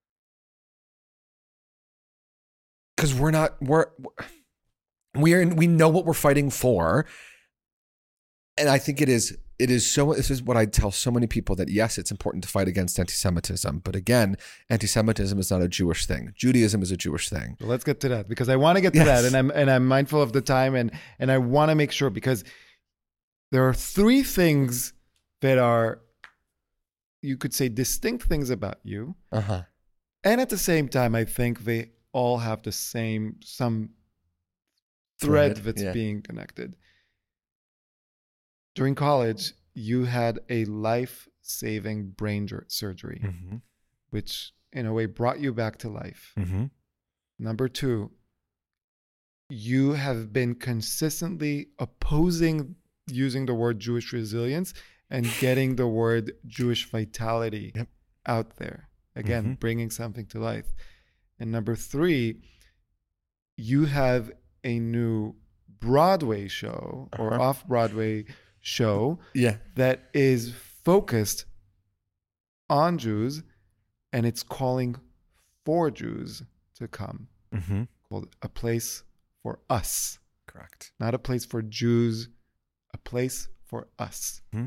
Because we're not, we're, we're in, we know what we're fighting for. And I think it is, it is so, this is what I tell so many people, that yes, it's important to fight against anti-Semitism. But again, anti-Semitism is not a Jewish thing. Judaism is a Jewish thing. Well, let's get to that, because I want to get to yes. that. And I'm, and I'm mindful of the time, and, and I want to make sure, because there are three things that are, you could say, distinct things about you. Uh-huh. And at the same time, I think they all have the same, some thread, thread that's yeah. being connected. During college, you had a life-saving brain jer- surgery, mm-hmm. which in a way brought you back to life. Mm-hmm. Number two, you have been consistently opposing using the word Jewish resilience and getting the word Jewish vitality yep. out there. Again, mm-hmm. bringing something to life. And number three, you have a new Broadway show uh-huh. or off-Broadway show yeah. that is focused on Jews, and it's calling for Jews to come. Mm-hmm. Called A Place for Us. Correct. Not a place for Jews, a place for us. Mm-hmm.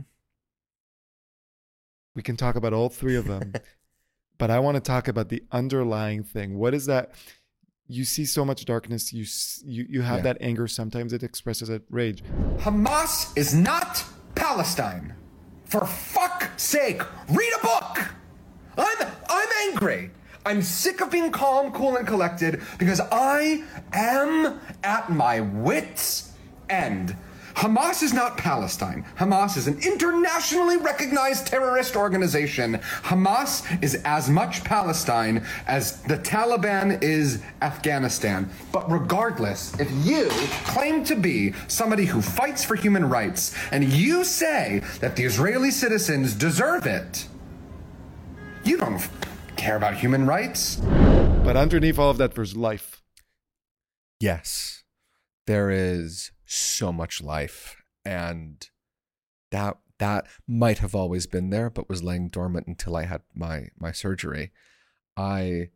We can talk about all three of them, but I want to talk about the underlying thing. What is that? You see so much darkness. You you, you have yeah. that anger. Sometimes it expresses as rage. Hamas is not Palestine. For fuck's sake, read a book. I'm I'm angry. I'm sick of being calm, cool, and collected because I am at my wits' end. Hamas is not Palestine. Hamas is an internationally recognized terrorist organization. Hamas is as much Palestine as the Taliban is Afghanistan. But regardless, if you claim to be somebody who fights for human rights and you say that the Israeli citizens deserve it, you don't care about human rights. But underneath all of that, there's life. Yes, there is so much life, and that that might have always been there, but was laying dormant until I had my my surgery. I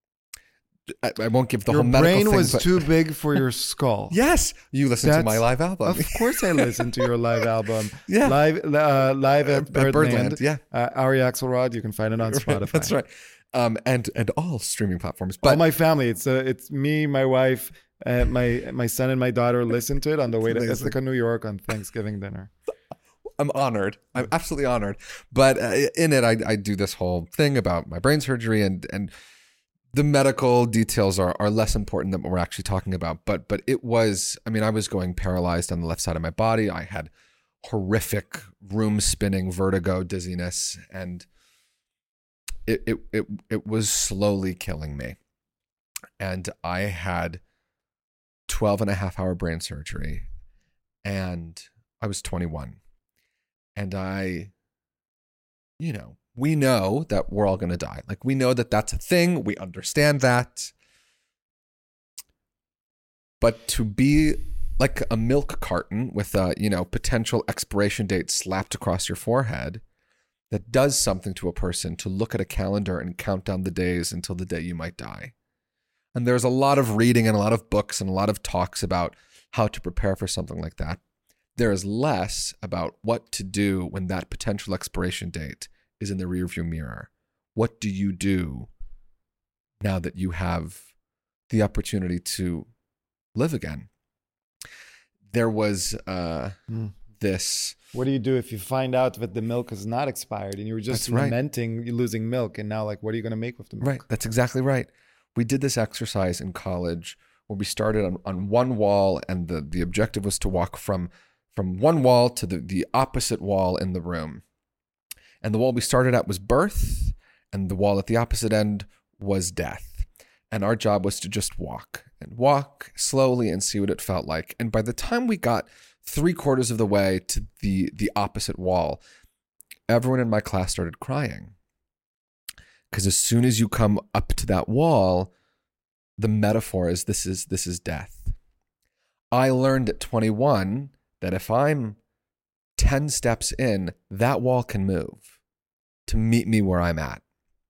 I, I won't give the your whole medical thing. Your brain was but... too big for your skull. Yes, you listened That's, to my live album. Of course, I listened to your live album. Yeah, live uh, live at, at Birdland. Birdland. Yeah, uh, Ari Axelrod. You can find it on Spotify. That's right. Um, and and all streaming platforms. But all my family. It's uh, it's me, my wife. Uh, my my son and my daughter listened to it on the way to Ithaca, New York on Thanksgiving dinner. I'm honored. I'm absolutely honored. But uh, in it, I, I do this whole thing about my brain surgery, and and the medical details are, are less important than what we're actually talking about. But but it was, I mean, I was going paralyzed on the left side of my body. I had horrific room spinning, vertigo, dizziness, and it it it, it was slowly killing me. And I had twelve and a half hour brain surgery, and I was twenty-one. And I, you know, we know that we're all going to die. Like, we know that that's a thing. We understand that. But to be like a milk carton with a, you know, potential expiration date slapped across your forehead, that does something to a person to look at a calendar and count down the days until the day you might die. And there's a lot of reading and a lot of books and a lot of talks about how to prepare for something like that. There is less about what to do when that potential expiration date is in the rearview mirror. What do you do now that you have the opportunity to live again? There was uh, Mm. this... What do you do if you find out that the milk is not expired and you were just That's right. lamenting losing milk, and now like what are you going to make with the milk? Right, that's exactly right. We did this exercise in college where we started on, on one wall, and the, the objective was to walk from, from one wall to the, the opposite wall in the room. And the wall we started at was birth, and the wall at the opposite end was death. And our job was to just walk and walk slowly and see what it felt like. And by the time we got three quarters of the way to the, the opposite wall, everyone in my class started crying. Because as soon as you come up to that wall, the metaphor is this is this is death. I learned at twenty-one that if I'm ten steps in, that wall can move to meet me where I'm at.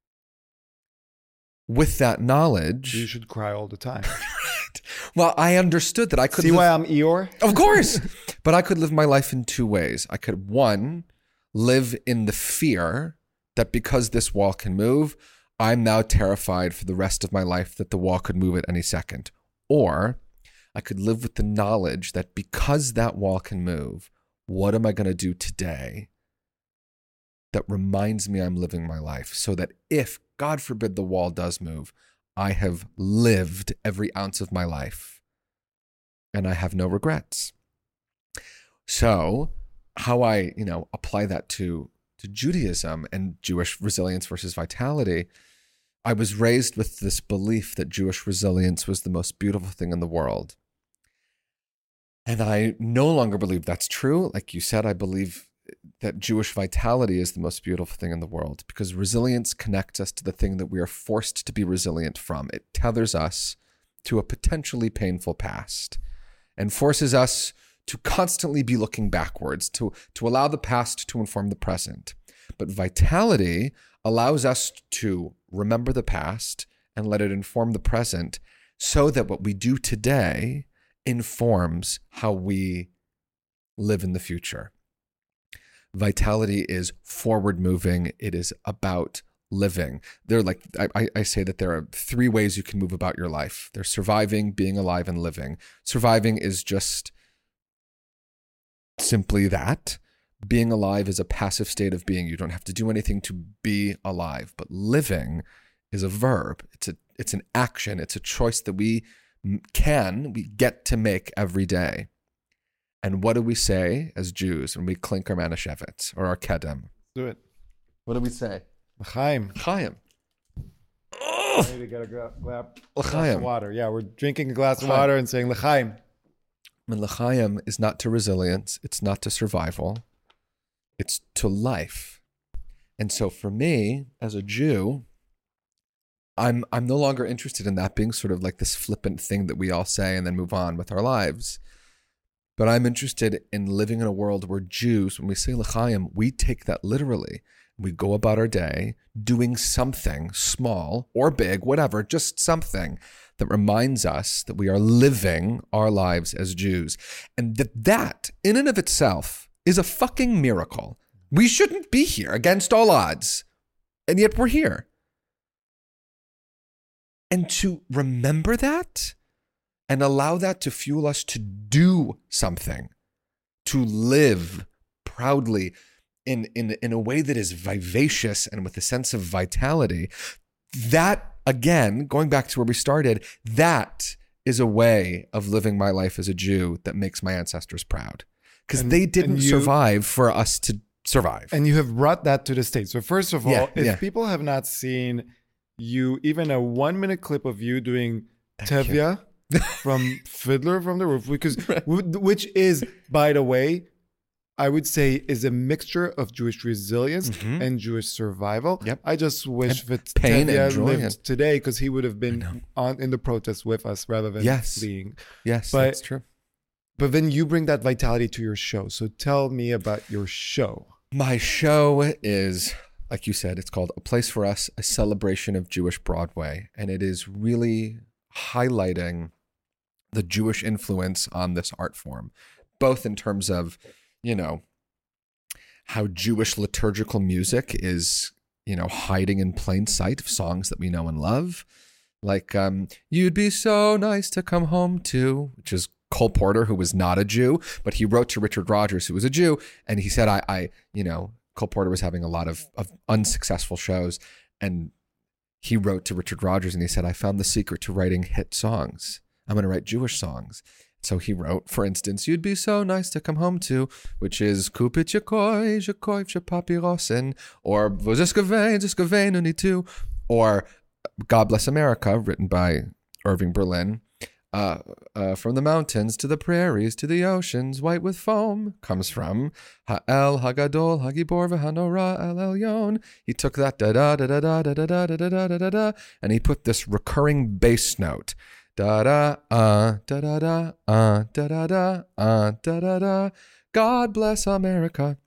With that knowledge... You should cry all the time. Well, I understood that I could See live, why I'm Eeyore? of course, but I could live my life in two ways. I could, one, live in the fear that because this wall can move, I'm now terrified for the rest of my life that the wall could move at any second. Or I could live with the knowledge that because that wall can move, what am I going to do today that reminds me I'm living my life, so that if, God forbid, the wall does move, I have lived every ounce of my life and I have no regrets. So how I, you know, apply that to, to Judaism and Jewish resilience versus vitality, I was raised with this belief that Jewish resilience was the most beautiful thing in the world. And I no longer believe that's true. Like you said, I believe that Jewish vitality is the most beautiful thing in the world, because resilience connects us to the thing that we are forced to be resilient from. It tethers us to a potentially painful past and forces us to constantly be looking backwards, to, to allow the past to inform the present. But vitality allows us to remember the past and let it inform the present, so that what we do today informs how we live in the future. Vitality is forward moving. It is about living. There, like I, I say that there are three ways you can move about your life. There's surviving, being alive, and living. Surviving is just simply that. Being alive is a passive state of being. You don't have to do anything to be alive. But living is a verb. It's a it's an action. It's a choice that we can, we get to make every day. And what do we say as Jews when we clink our Manischewitz or our Kedem? Do it. What do we say? L'chaim. Chaim. Maybe get a gra- gra- glass L'chaim. of water. Yeah, we're drinking a glass of L'chaim. water and saying l'chaim. And L'chaim is not to resilience. It's not to survival. It's to life. And so for me, as a Jew, I'm I'm no longer interested in that being sort of like this flippant thing that we all say and then move on with our lives. But I'm interested in living in a world where Jews, when we say l'chaim, we take that literally. We go about our day doing something small or big, whatever, just something that reminds us that we are living our lives as Jews. And that that, in and of itself, is a fucking miracle. We shouldn't be here against all odds, and yet we're here. And to remember that and allow that to fuel us to do something, to live proudly in, in, in a way that is vivacious and with a sense of vitality, that, again, going back to where we started, that is a way of living my life as a Jew that makes my ancestors proud. Because they didn't you, survive for us to survive. And you have brought that to the States. So first of all, Yeah, if yeah. people have not seen you, even a one minute clip of you doing Thank you. Tevya from Fiddler from the Roof, because which is, by the way, I would say is a mixture of Jewish resilience Mhm. and Jewish survival. Yep. I just wish And that pain Tevya and joy lived and- today, because he would have been on in the protest with us rather than Yes. fleeing. Yes, But- that's true. But then you bring that vitality to your show. So tell me about your show. My show is, like you said, it's called A Place for Us, a celebration of Jewish Broadway. And it is really highlighting the Jewish influence on this art form, both in terms of, you know, how Jewish liturgical music is, you know, hiding in plain sight of songs that we know and love. Like, um, You'd Be So Nice to Come Home To, which is Cole Porter, who was not a Jew, but he wrote to Richard Rodgers, who was a Jew. And he said, I, I you know, Cole Porter was having a lot of, of unsuccessful shows. And he wrote to Richard Rodgers and he said, I found the secret to writing hit songs. I'm going to write Jewish songs. So he wrote, for instance, You'd Be So Nice to Come Home To, which is Kupit Yakoi, Jakoi Shapapirosin, or Voziskavain, Ziskavain Uni Tu, or God Bless America, written by Irving Berlin. Uh, uh, from the mountains to the prairies to the oceans, white with foam, comes from Ha'el Hagadol Hagibor V'Hanora El Elyon. He took that da da da da da da da da da da da da da, and he put this recurring bass note. Da da uh da da da uh da da da uh da da da. God bless America.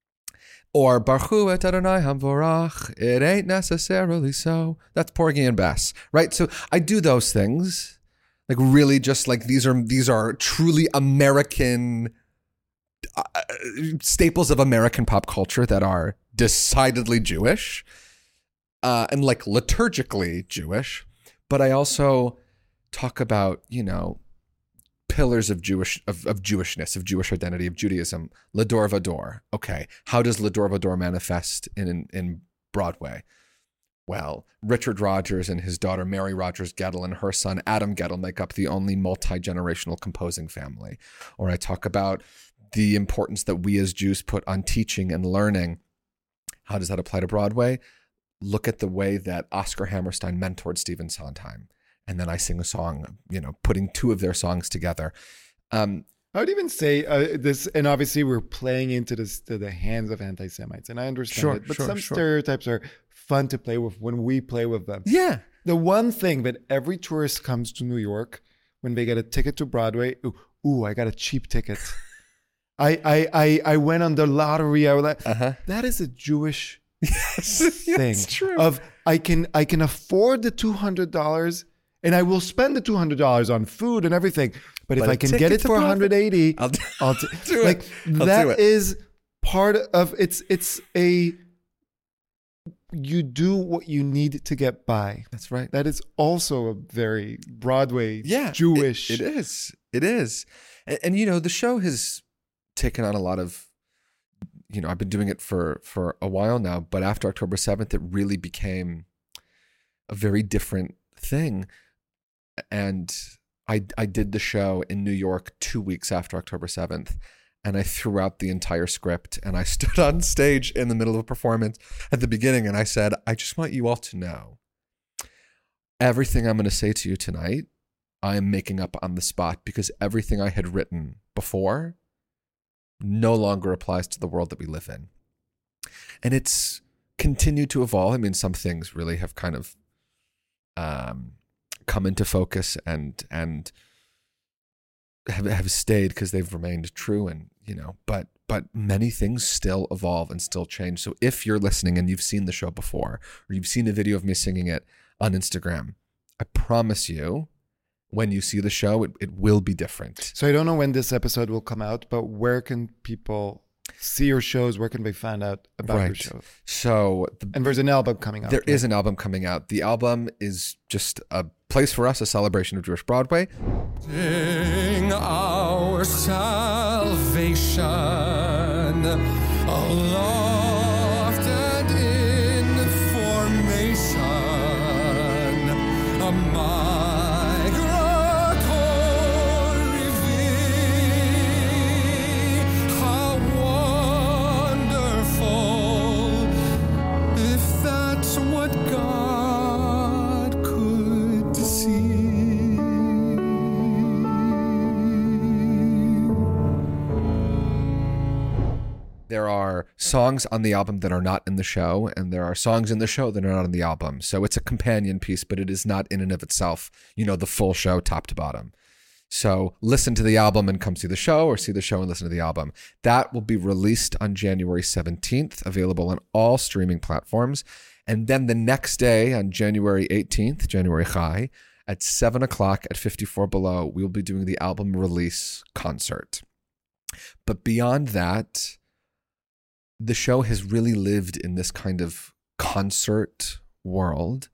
Or Baruch et Adonai Hamvorach. It ain't necessarily so. That's Porgy and Bess, right? So I do those things, like really, just like these are these are truly American uh, staples of American pop culture that are decidedly Jewish, uh, and like liturgically Jewish. But I also talk about, you know, pillars of Jewish of, of Jewishness, of Jewish identity, of Judaism. Lador Vador. Okay, how does Lador Vador manifest in, in in Broadway? Well, Richard Rodgers and his daughter Mary Rodgers Gettle and her son Adam Gettle make up the only multi-generational composing family. Or I talk about the importance that we as Jews put on teaching and learning. How does that apply to Broadway? Look at the way that Oscar Hammerstein mentored Stephen Sondheim. And then I sing a song, you know, putting two of their songs together. Um, I would even say uh, this, and obviously we're playing into this to the hands of anti-Semites, and I understand Sure, it. But sure, some sure. stereotypes are fun to play with when we play with them. yeah. The one thing that every tourist comes to New York when they get a ticket to Broadway, ooh, ooh I got a cheap ticket. I, I I I went on the lottery. I was like, Uh-huh. that is a Jewish Yes, thing. it's true. Of I can I can afford the two hundred dollars. And I will spend the two hundred dollars on food and everything. But if But a I can ticket get it to for Broadway, one hundred eighty, I'll do- I'll t- do it. like I'll that do it. is part of it's it's a you do what you need to get by. That's right. That is also a very Broadway Yeah, it- Jewish. It, it is. It is. And, and, you know, the show has taken on a lot of, you know, I've been doing it for, for a while now, but after October seventh, it really became a very different thing. And I, I did the show in New York two weeks after October seventh, and I threw out the entire script, and I stood on stage in the middle of a performance at the beginning, and I said, I just want you all to know everything I'm going to say to you tonight, I am making up on the spot, because everything I had written before no longer applies to the world that we live in. And it's continued to evolve. I mean, some things really have kind of um, come into focus and and have have stayed because they've remained true, and you know, but but many things still evolve and still change. So if you're listening and you've seen the show before, or you've seen a video of me singing it on Instagram, I promise you, when you see the show, it, it will be different. So I don't know when this episode will come out, but where can people see your shows? Where can they find out about your Right. show? So the, And there's an album coming out. there is right? an album coming out. The album is just a place for us, a celebration of Jewish Broadway. Sing our salvation aloft and in formation, a migratory vie. How wonderful if that's what God could see. There are songs on the album that are not in the show, and there are songs in the show that are not on the album. So it's a companion piece, but it is not in and of itself, you know, the full show top to bottom. So listen to the album and come see the show, or see the show and listen to the album. That will be released on January seventeenth, available on all streaming platforms. And then the next day, on January eighteenth, January Chai, At seven o'clock at fifty-four Below, we will be doing the album release concert. But beyond that, the show has really lived in this kind of concert world.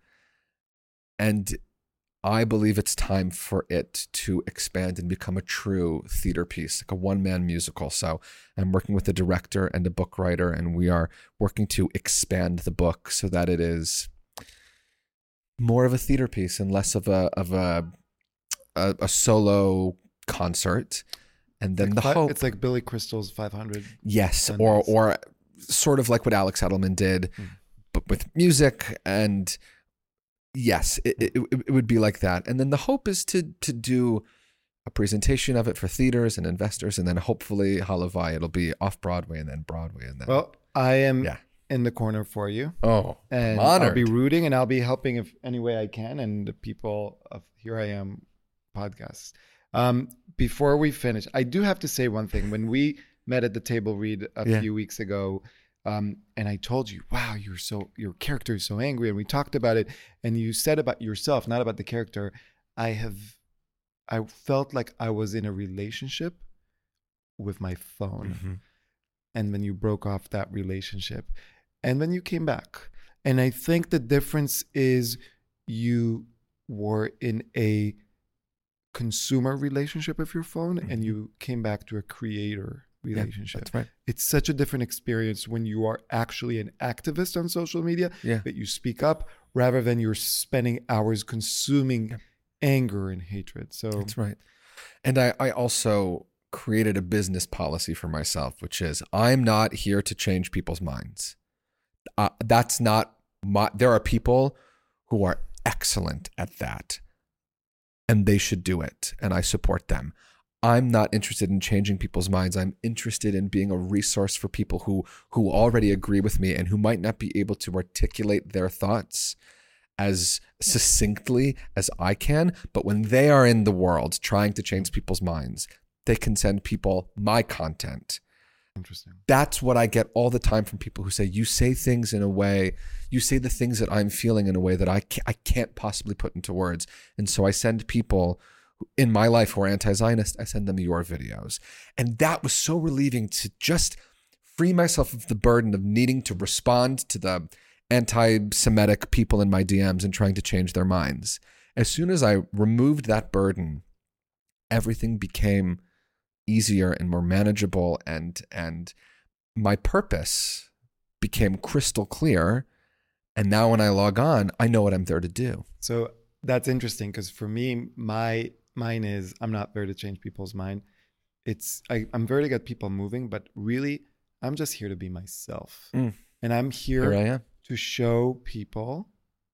And I believe it's time for it to expand and become a true theater piece, like a one-man musical. So I'm working with a director and a book writer, and we are working to expand the book so that it is more of a theater piece and less of a of a a, a solo concert. And then Like the fi- hope, It's like Billy Crystal's five hundred. yes, or Sundays. or sort of like what Alex Edelman did, Mm. but with music. And yes, it, it it would be like that. And then the hope is to to do a presentation of it for theaters and investors, and then hopefully Halavai, it'll be off Broadway and then Broadway and then Well, I am yeah. in the corner for you. Oh, And I'm honored. I'll be rooting and I'll be helping if any way I can. And the people of Here I Am podcasts. Um, before we finish, I do have to say one thing. When we met at the table read a Yeah. few weeks ago, um, and I told you, wow, you're so, your character is so angry. And we talked about it. And you said about yourself, not about the character. I have, I felt like I was in a relationship with my phone. Mm-hmm. And then you broke off that relationship. And then you came back. And I think the difference is you were in a consumer relationship with your phone and you came back to a creator relationship. That's right. It's such a different experience when you are actually an activist on social media, Yeah. that you speak up rather than you're spending hours consuming anger and hatred. So That's right. And I, I also created a business policy for myself, which is I'm not here to change people's minds. Uh, that's not my, there are people who are excellent at that and they should do it. And I support them. I'm not interested in changing people's minds. I'm interested in being a resource for people who, who already agree with me and who might not be able to articulate their thoughts as succinctly as I can. But when they are in the world trying to change people's minds, they can send people my content. interesting. That's what I get all the time from people who say, you say things in a way, you say the things that I'm feeling in a way that I can't, I can't possibly put into words. And so I send people in my life who are anti-Zionist, I send them your videos. And that was so relieving to just free myself of the burden of needing to respond to the anti-Semitic people in my D Ms and trying to change their minds. As soon as I removed that burden, everything became easier and more manageable, and and my purpose became crystal clear. And now when I log on, I know what I'm there to do. So that's interesting because for me, my mine is I'm not there to change people's mind. It's I, I'm there to get people moving, but really, I'm just here to be myself, Mm. and I'm Here here I am. to show people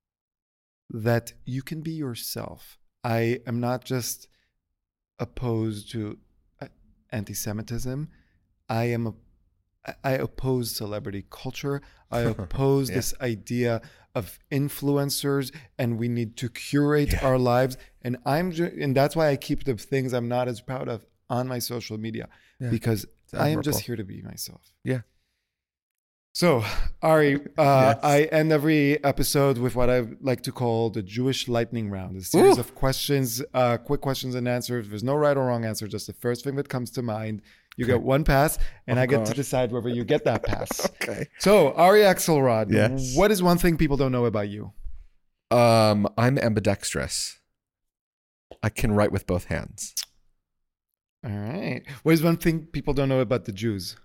that you can be yourself. I am not just opposed to uh, anti-Semitism. I am a I oppose celebrity culture. I oppose Yeah. this idea of influencers, and we need to curate Yeah. our lives. And I'm, ju- and that's why I keep the things I'm not as proud of on my social media, Yeah. because It's I am admirable. just here to be myself. Yeah. So, Ari, uh, Yes. I end every episode with what I like to call the Jewish lightning round, a series Ooh. of questions, uh, quick questions and answers. There's no right or wrong answer, just the first thing that comes to mind. You get one pass, and Oh, I get to gosh. decide whether you get that pass. Okay. So, Ari Axelrod, Yes. what is one thing people don't know about you? Um, I'm ambidextrous. I can write with both hands. All right. What is one thing people don't know about the Jews?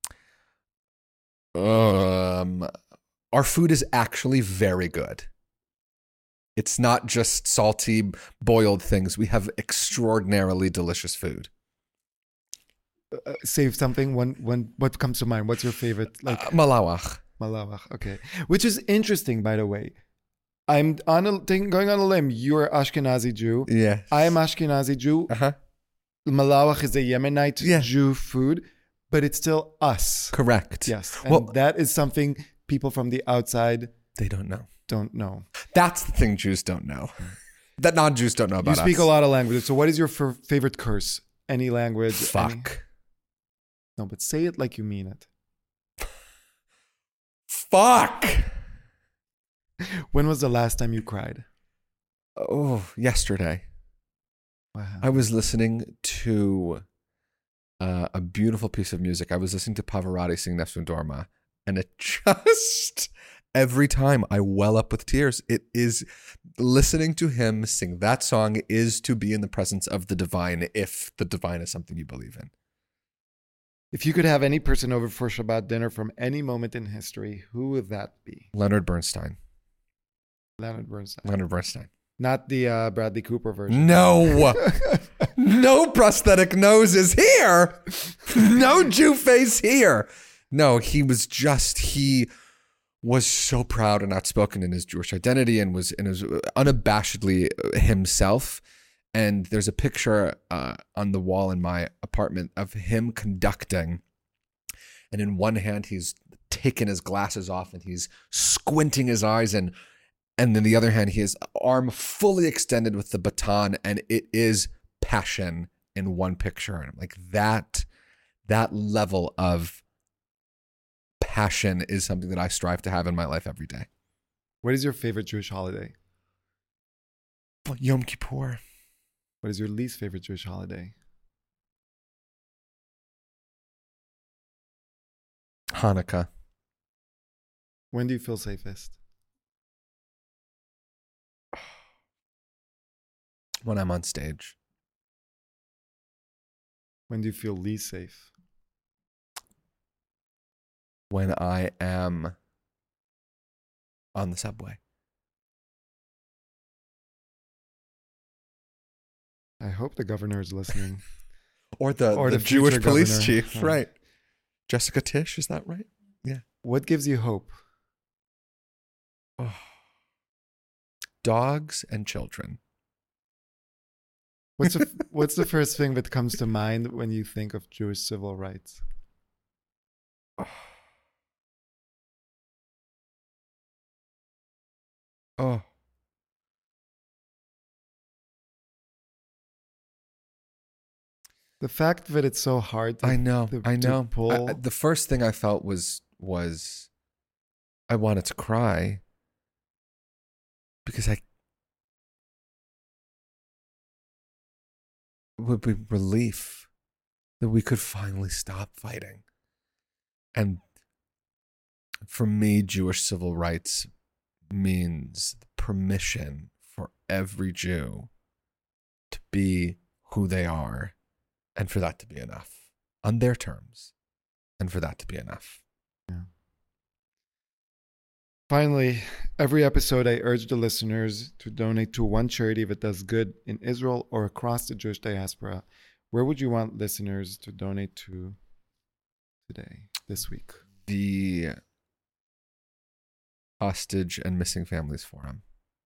Um, our food is actually very good. It's not just salty, boiled things. We have extraordinarily delicious food. Uh, save something. One, one. What comes to mind? What's your favorite? Like Uh, malawach. Malawach. Okay. Which is interesting, by the way. I'm on a thing, going on a limb. You're Ashkenazi Jew. Yeah. I am Ashkenazi Jew. Uh-huh. Malawach is a Yemenite Yeah. Jew food, but it's still us. Correct. Yes. And Well, that is something people from the outside they don't know. don't know. That's the thing Jews don't know. That non-Jews don't know about You speak us. a lot of languages. So what is your f- favorite curse? Any language? any- Fuck. No, but say it like you mean it. Fuck. When was the last time you cried? oh, yesterday, Wow. I was listening to uh, a beautiful piece of music. I was listening to Pavarotti sing Nessun Dorma, and it just, every time I well up with tears. It is, listening to him sing that song is to be in the presence of the divine, if the divine is something you believe in. If you could have any person over for Shabbat dinner from any moment in history, who would that be? Leonard Bernstein. Leonard Bernstein. Leonard Bernstein. Not the uh, Bradley Cooper version. No. No prosthetic nose is here. No Jew face here. No, he was just, he was so proud and outspoken in his Jewish identity and was, and was unabashedly himself. And there's a picture uh, on the wall in my apartment of him conducting. And in one hand, he's taken his glasses off and he's squinting his eyes, and And then the other hand, he has arm fully extended with the baton, and it is passion in one picture. And I'm like, that, that level of passion is something that I strive to have in my life every day. What is your favorite Jewish holiday? Yom Kippur. What is your least favorite Jewish holiday? Hanukkah. When do you feel safest? When I'm on stage. When do you feel least safe? When I am on the subway. I hope the governor is listening. Or the, Or the, the Jewish future police governor. chief, Oh. right. Jessica Tisch, is that right? Yeah. What gives you hope? Oh. Dogs and children. What's the, what's the first thing that comes to mind when you think of Jewish civil rights? Oh. Oh. The fact that it's so hard to, I know. to, I to know. pull. I- I- the first thing I felt was was I wanted to cry because I would be relief that we could finally stop fighting. And for me, Jewish civil rights means permission for every Jew to be who they are, and for that to be enough on their terms, and for that to be enough. Finally, every episode I urge the listeners to donate to one charity that does good in Israel or across the Jewish diaspora. Where would you want listeners to donate to today, this week? The Hostage and Missing Families Forum.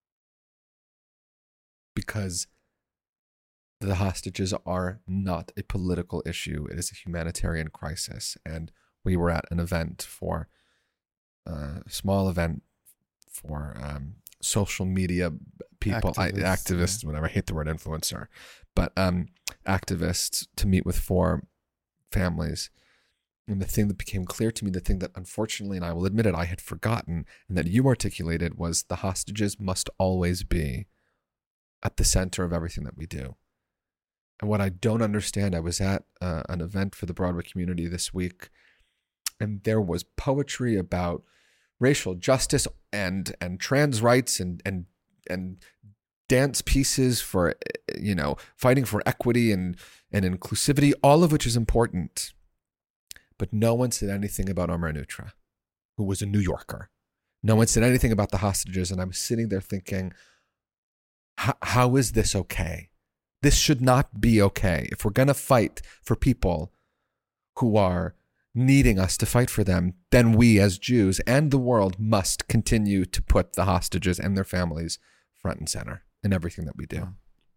Because the hostages are not a political issue. It is a humanitarian crisis. And we were at an event for a small event for um, social media people, activists, I, activists yeah. whatever. I hate the word influencer, but um, activists to meet with four families. And the thing that became clear to me, the thing that unfortunately, and I will admit it, I had forgotten, and that you articulated, was the hostages must always be at the center of everything that we do. And what I don't understand, I was at uh, an event for the Broadway community this week, and there was poetry about racial justice and and trans rights and and and dance pieces for, you know, fighting for equity and and inclusivity, all of which is important. But no one said anything about Omer Nutra, who was a New Yorker. No one said anything about the hostages, and I'm sitting there thinking, how is this okay? This should not be okay. If we're going to fight for people who are needing us to fight for them, then we as Jews and the world must continue to put the hostages and their families front and center in everything that we do.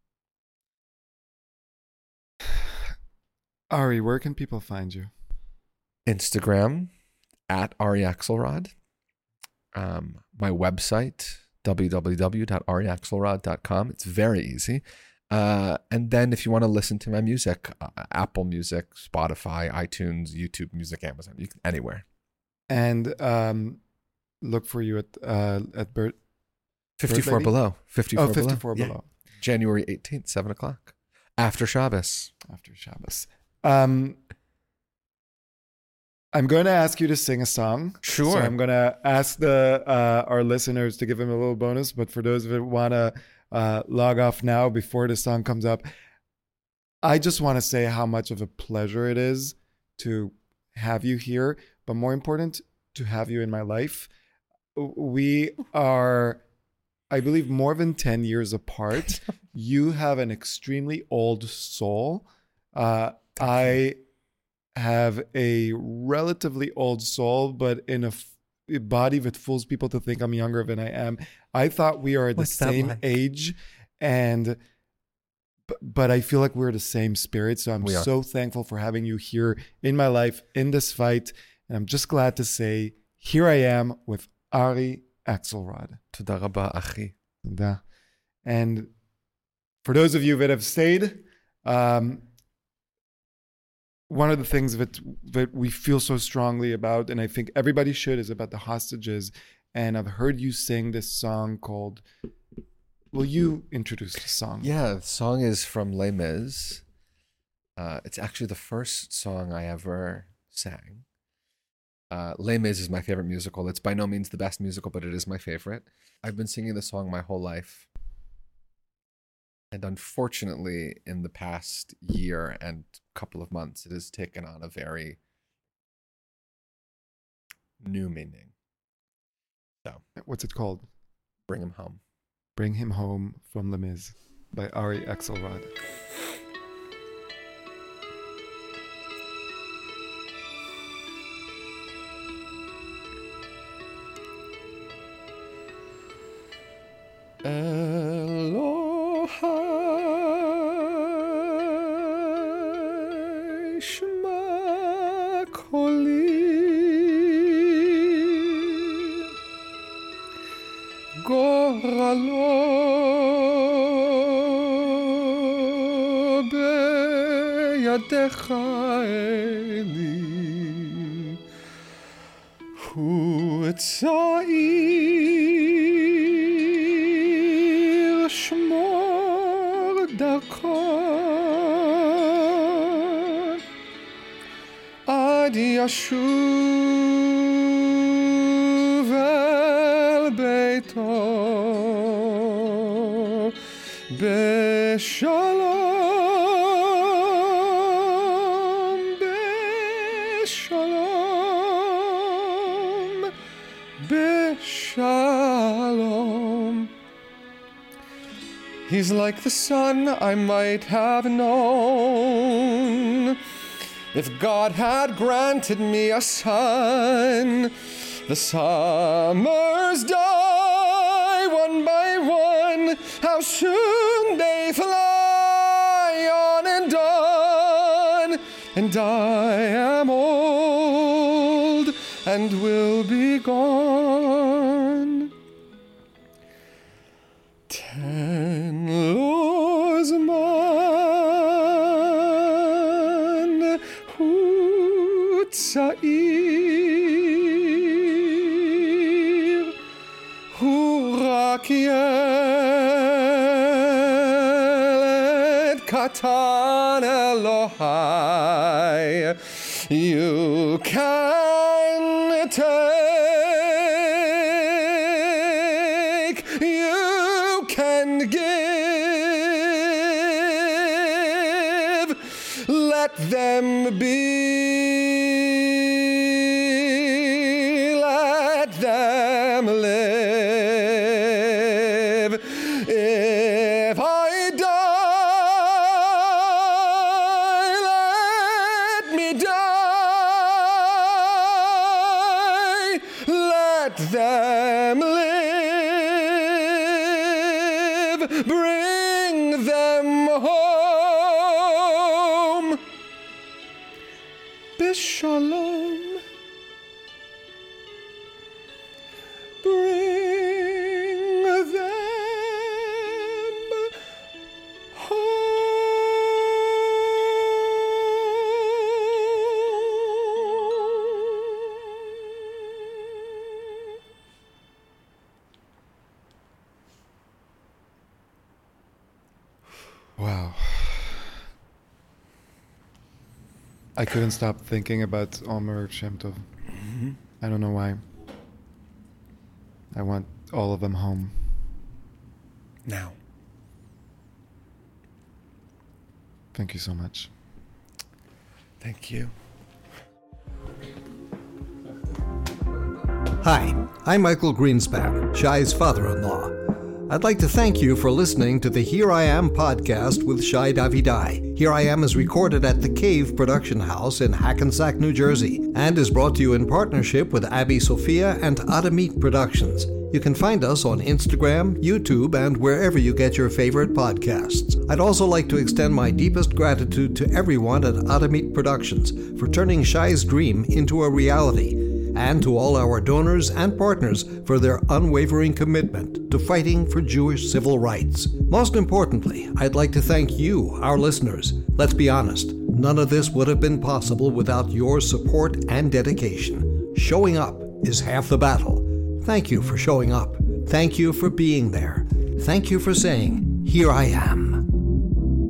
Ari, where can people find you? Instagram at Ari Axelrod. Um, my website, w w w dot ari axelrod dot com. It's very easy. Uh, and then if you want to listen to my music, uh, Apple Music, Spotify, iTunes, YouTube Music, Amazon, you can, anywhere. And um, look for you at uh, at Bert. fifty-four Bird Lady? below. fifty-four, Oh, fifty-four below. below. Yeah. January eighteenth, seven o'clock. After Shabbos. After Shabbos. Um, I'm going to ask you to sing a song. Sure. So I'm going to ask the uh, our listeners to give them a little bonus. But for those that want to uh, log off now before the song comes up, I just want to say how much of a pleasure it is to have you here. But more important, to have you in my life. We are, I believe, more than ten years apart. You have an extremely old soul. Uh, I have a relatively old soul, but in a, f- a body that fools people to think I'm younger than I am. I thought we are the What's that same like? age, and but, but I feel like we're the same spirit. So I'm We are. so thankful for having you here in my life in this fight, and I'm just glad to say here I am with Ari Axelrod. Toda rabba, achi. Tודה. And for those of you that have stayed, um, one of the things that that we feel so strongly about, and I think everybody should, is about the hostages. And I've heard you sing this song called. Will you introduce the song? Yeah, the song is from Les Mis. Uh, it's actually the first song I ever sang. Uh, Les Mis is my favorite musical. It's by no means the best musical, but it is my favorite. I've been singing the song my whole life. And unfortunately, in the past year and couple of months, it has taken on a very new meaning. So, What's it called? bring him home. Bring Him Home from Les Mis by Ari Axelrod. Elohai Shema Koli Goralo Beyadecha Eli Hu Tza'ir Shmor Darkon Ad Yashuv El Beito Beshalom Beshalom Beshalom. He's like the sun I might have known if God had granted me a son. The summers die one by one. How soon they fly on and on. And I am old and will be gone. Ten laws man hu tza'ir hu rak yeled katan Elohai. You can take, you can give, let them be, let them live. If I die, let me die, let them live, bring them home. Bishalom. Bring them home. Wow. I couldn't stop thinking about Omer Shem Tov. Mm-hmm. I don't know why. I want all of them home. Now. Thank you so much. Thank you. Hi, I'm Michael Greenspan, Shai's father-in-law. I'd like to thank you for listening to the Here I Am podcast with Shai Davidai. Here I Am is recorded at the Cave Production House in Hackensack, New Jersey, and is brought to you in partnership with Abby Sophia and Adamit Productions. You can find us on Instagram, YouTube, and wherever you get your favorite podcasts. I'd also like to extend my deepest gratitude to everyone at Adamit Productions for turning Shai's dream into a reality, and to all our donors and partners for their unwavering commitment to fighting for Jewish civil rights. Most importantly, I'd like to thank you, our listeners. Let's be honest, none of this would have been possible without your support and dedication. Showing up is half the battle. Thank you for showing up. Thank you for being there. Thank you for saying, "Here I am."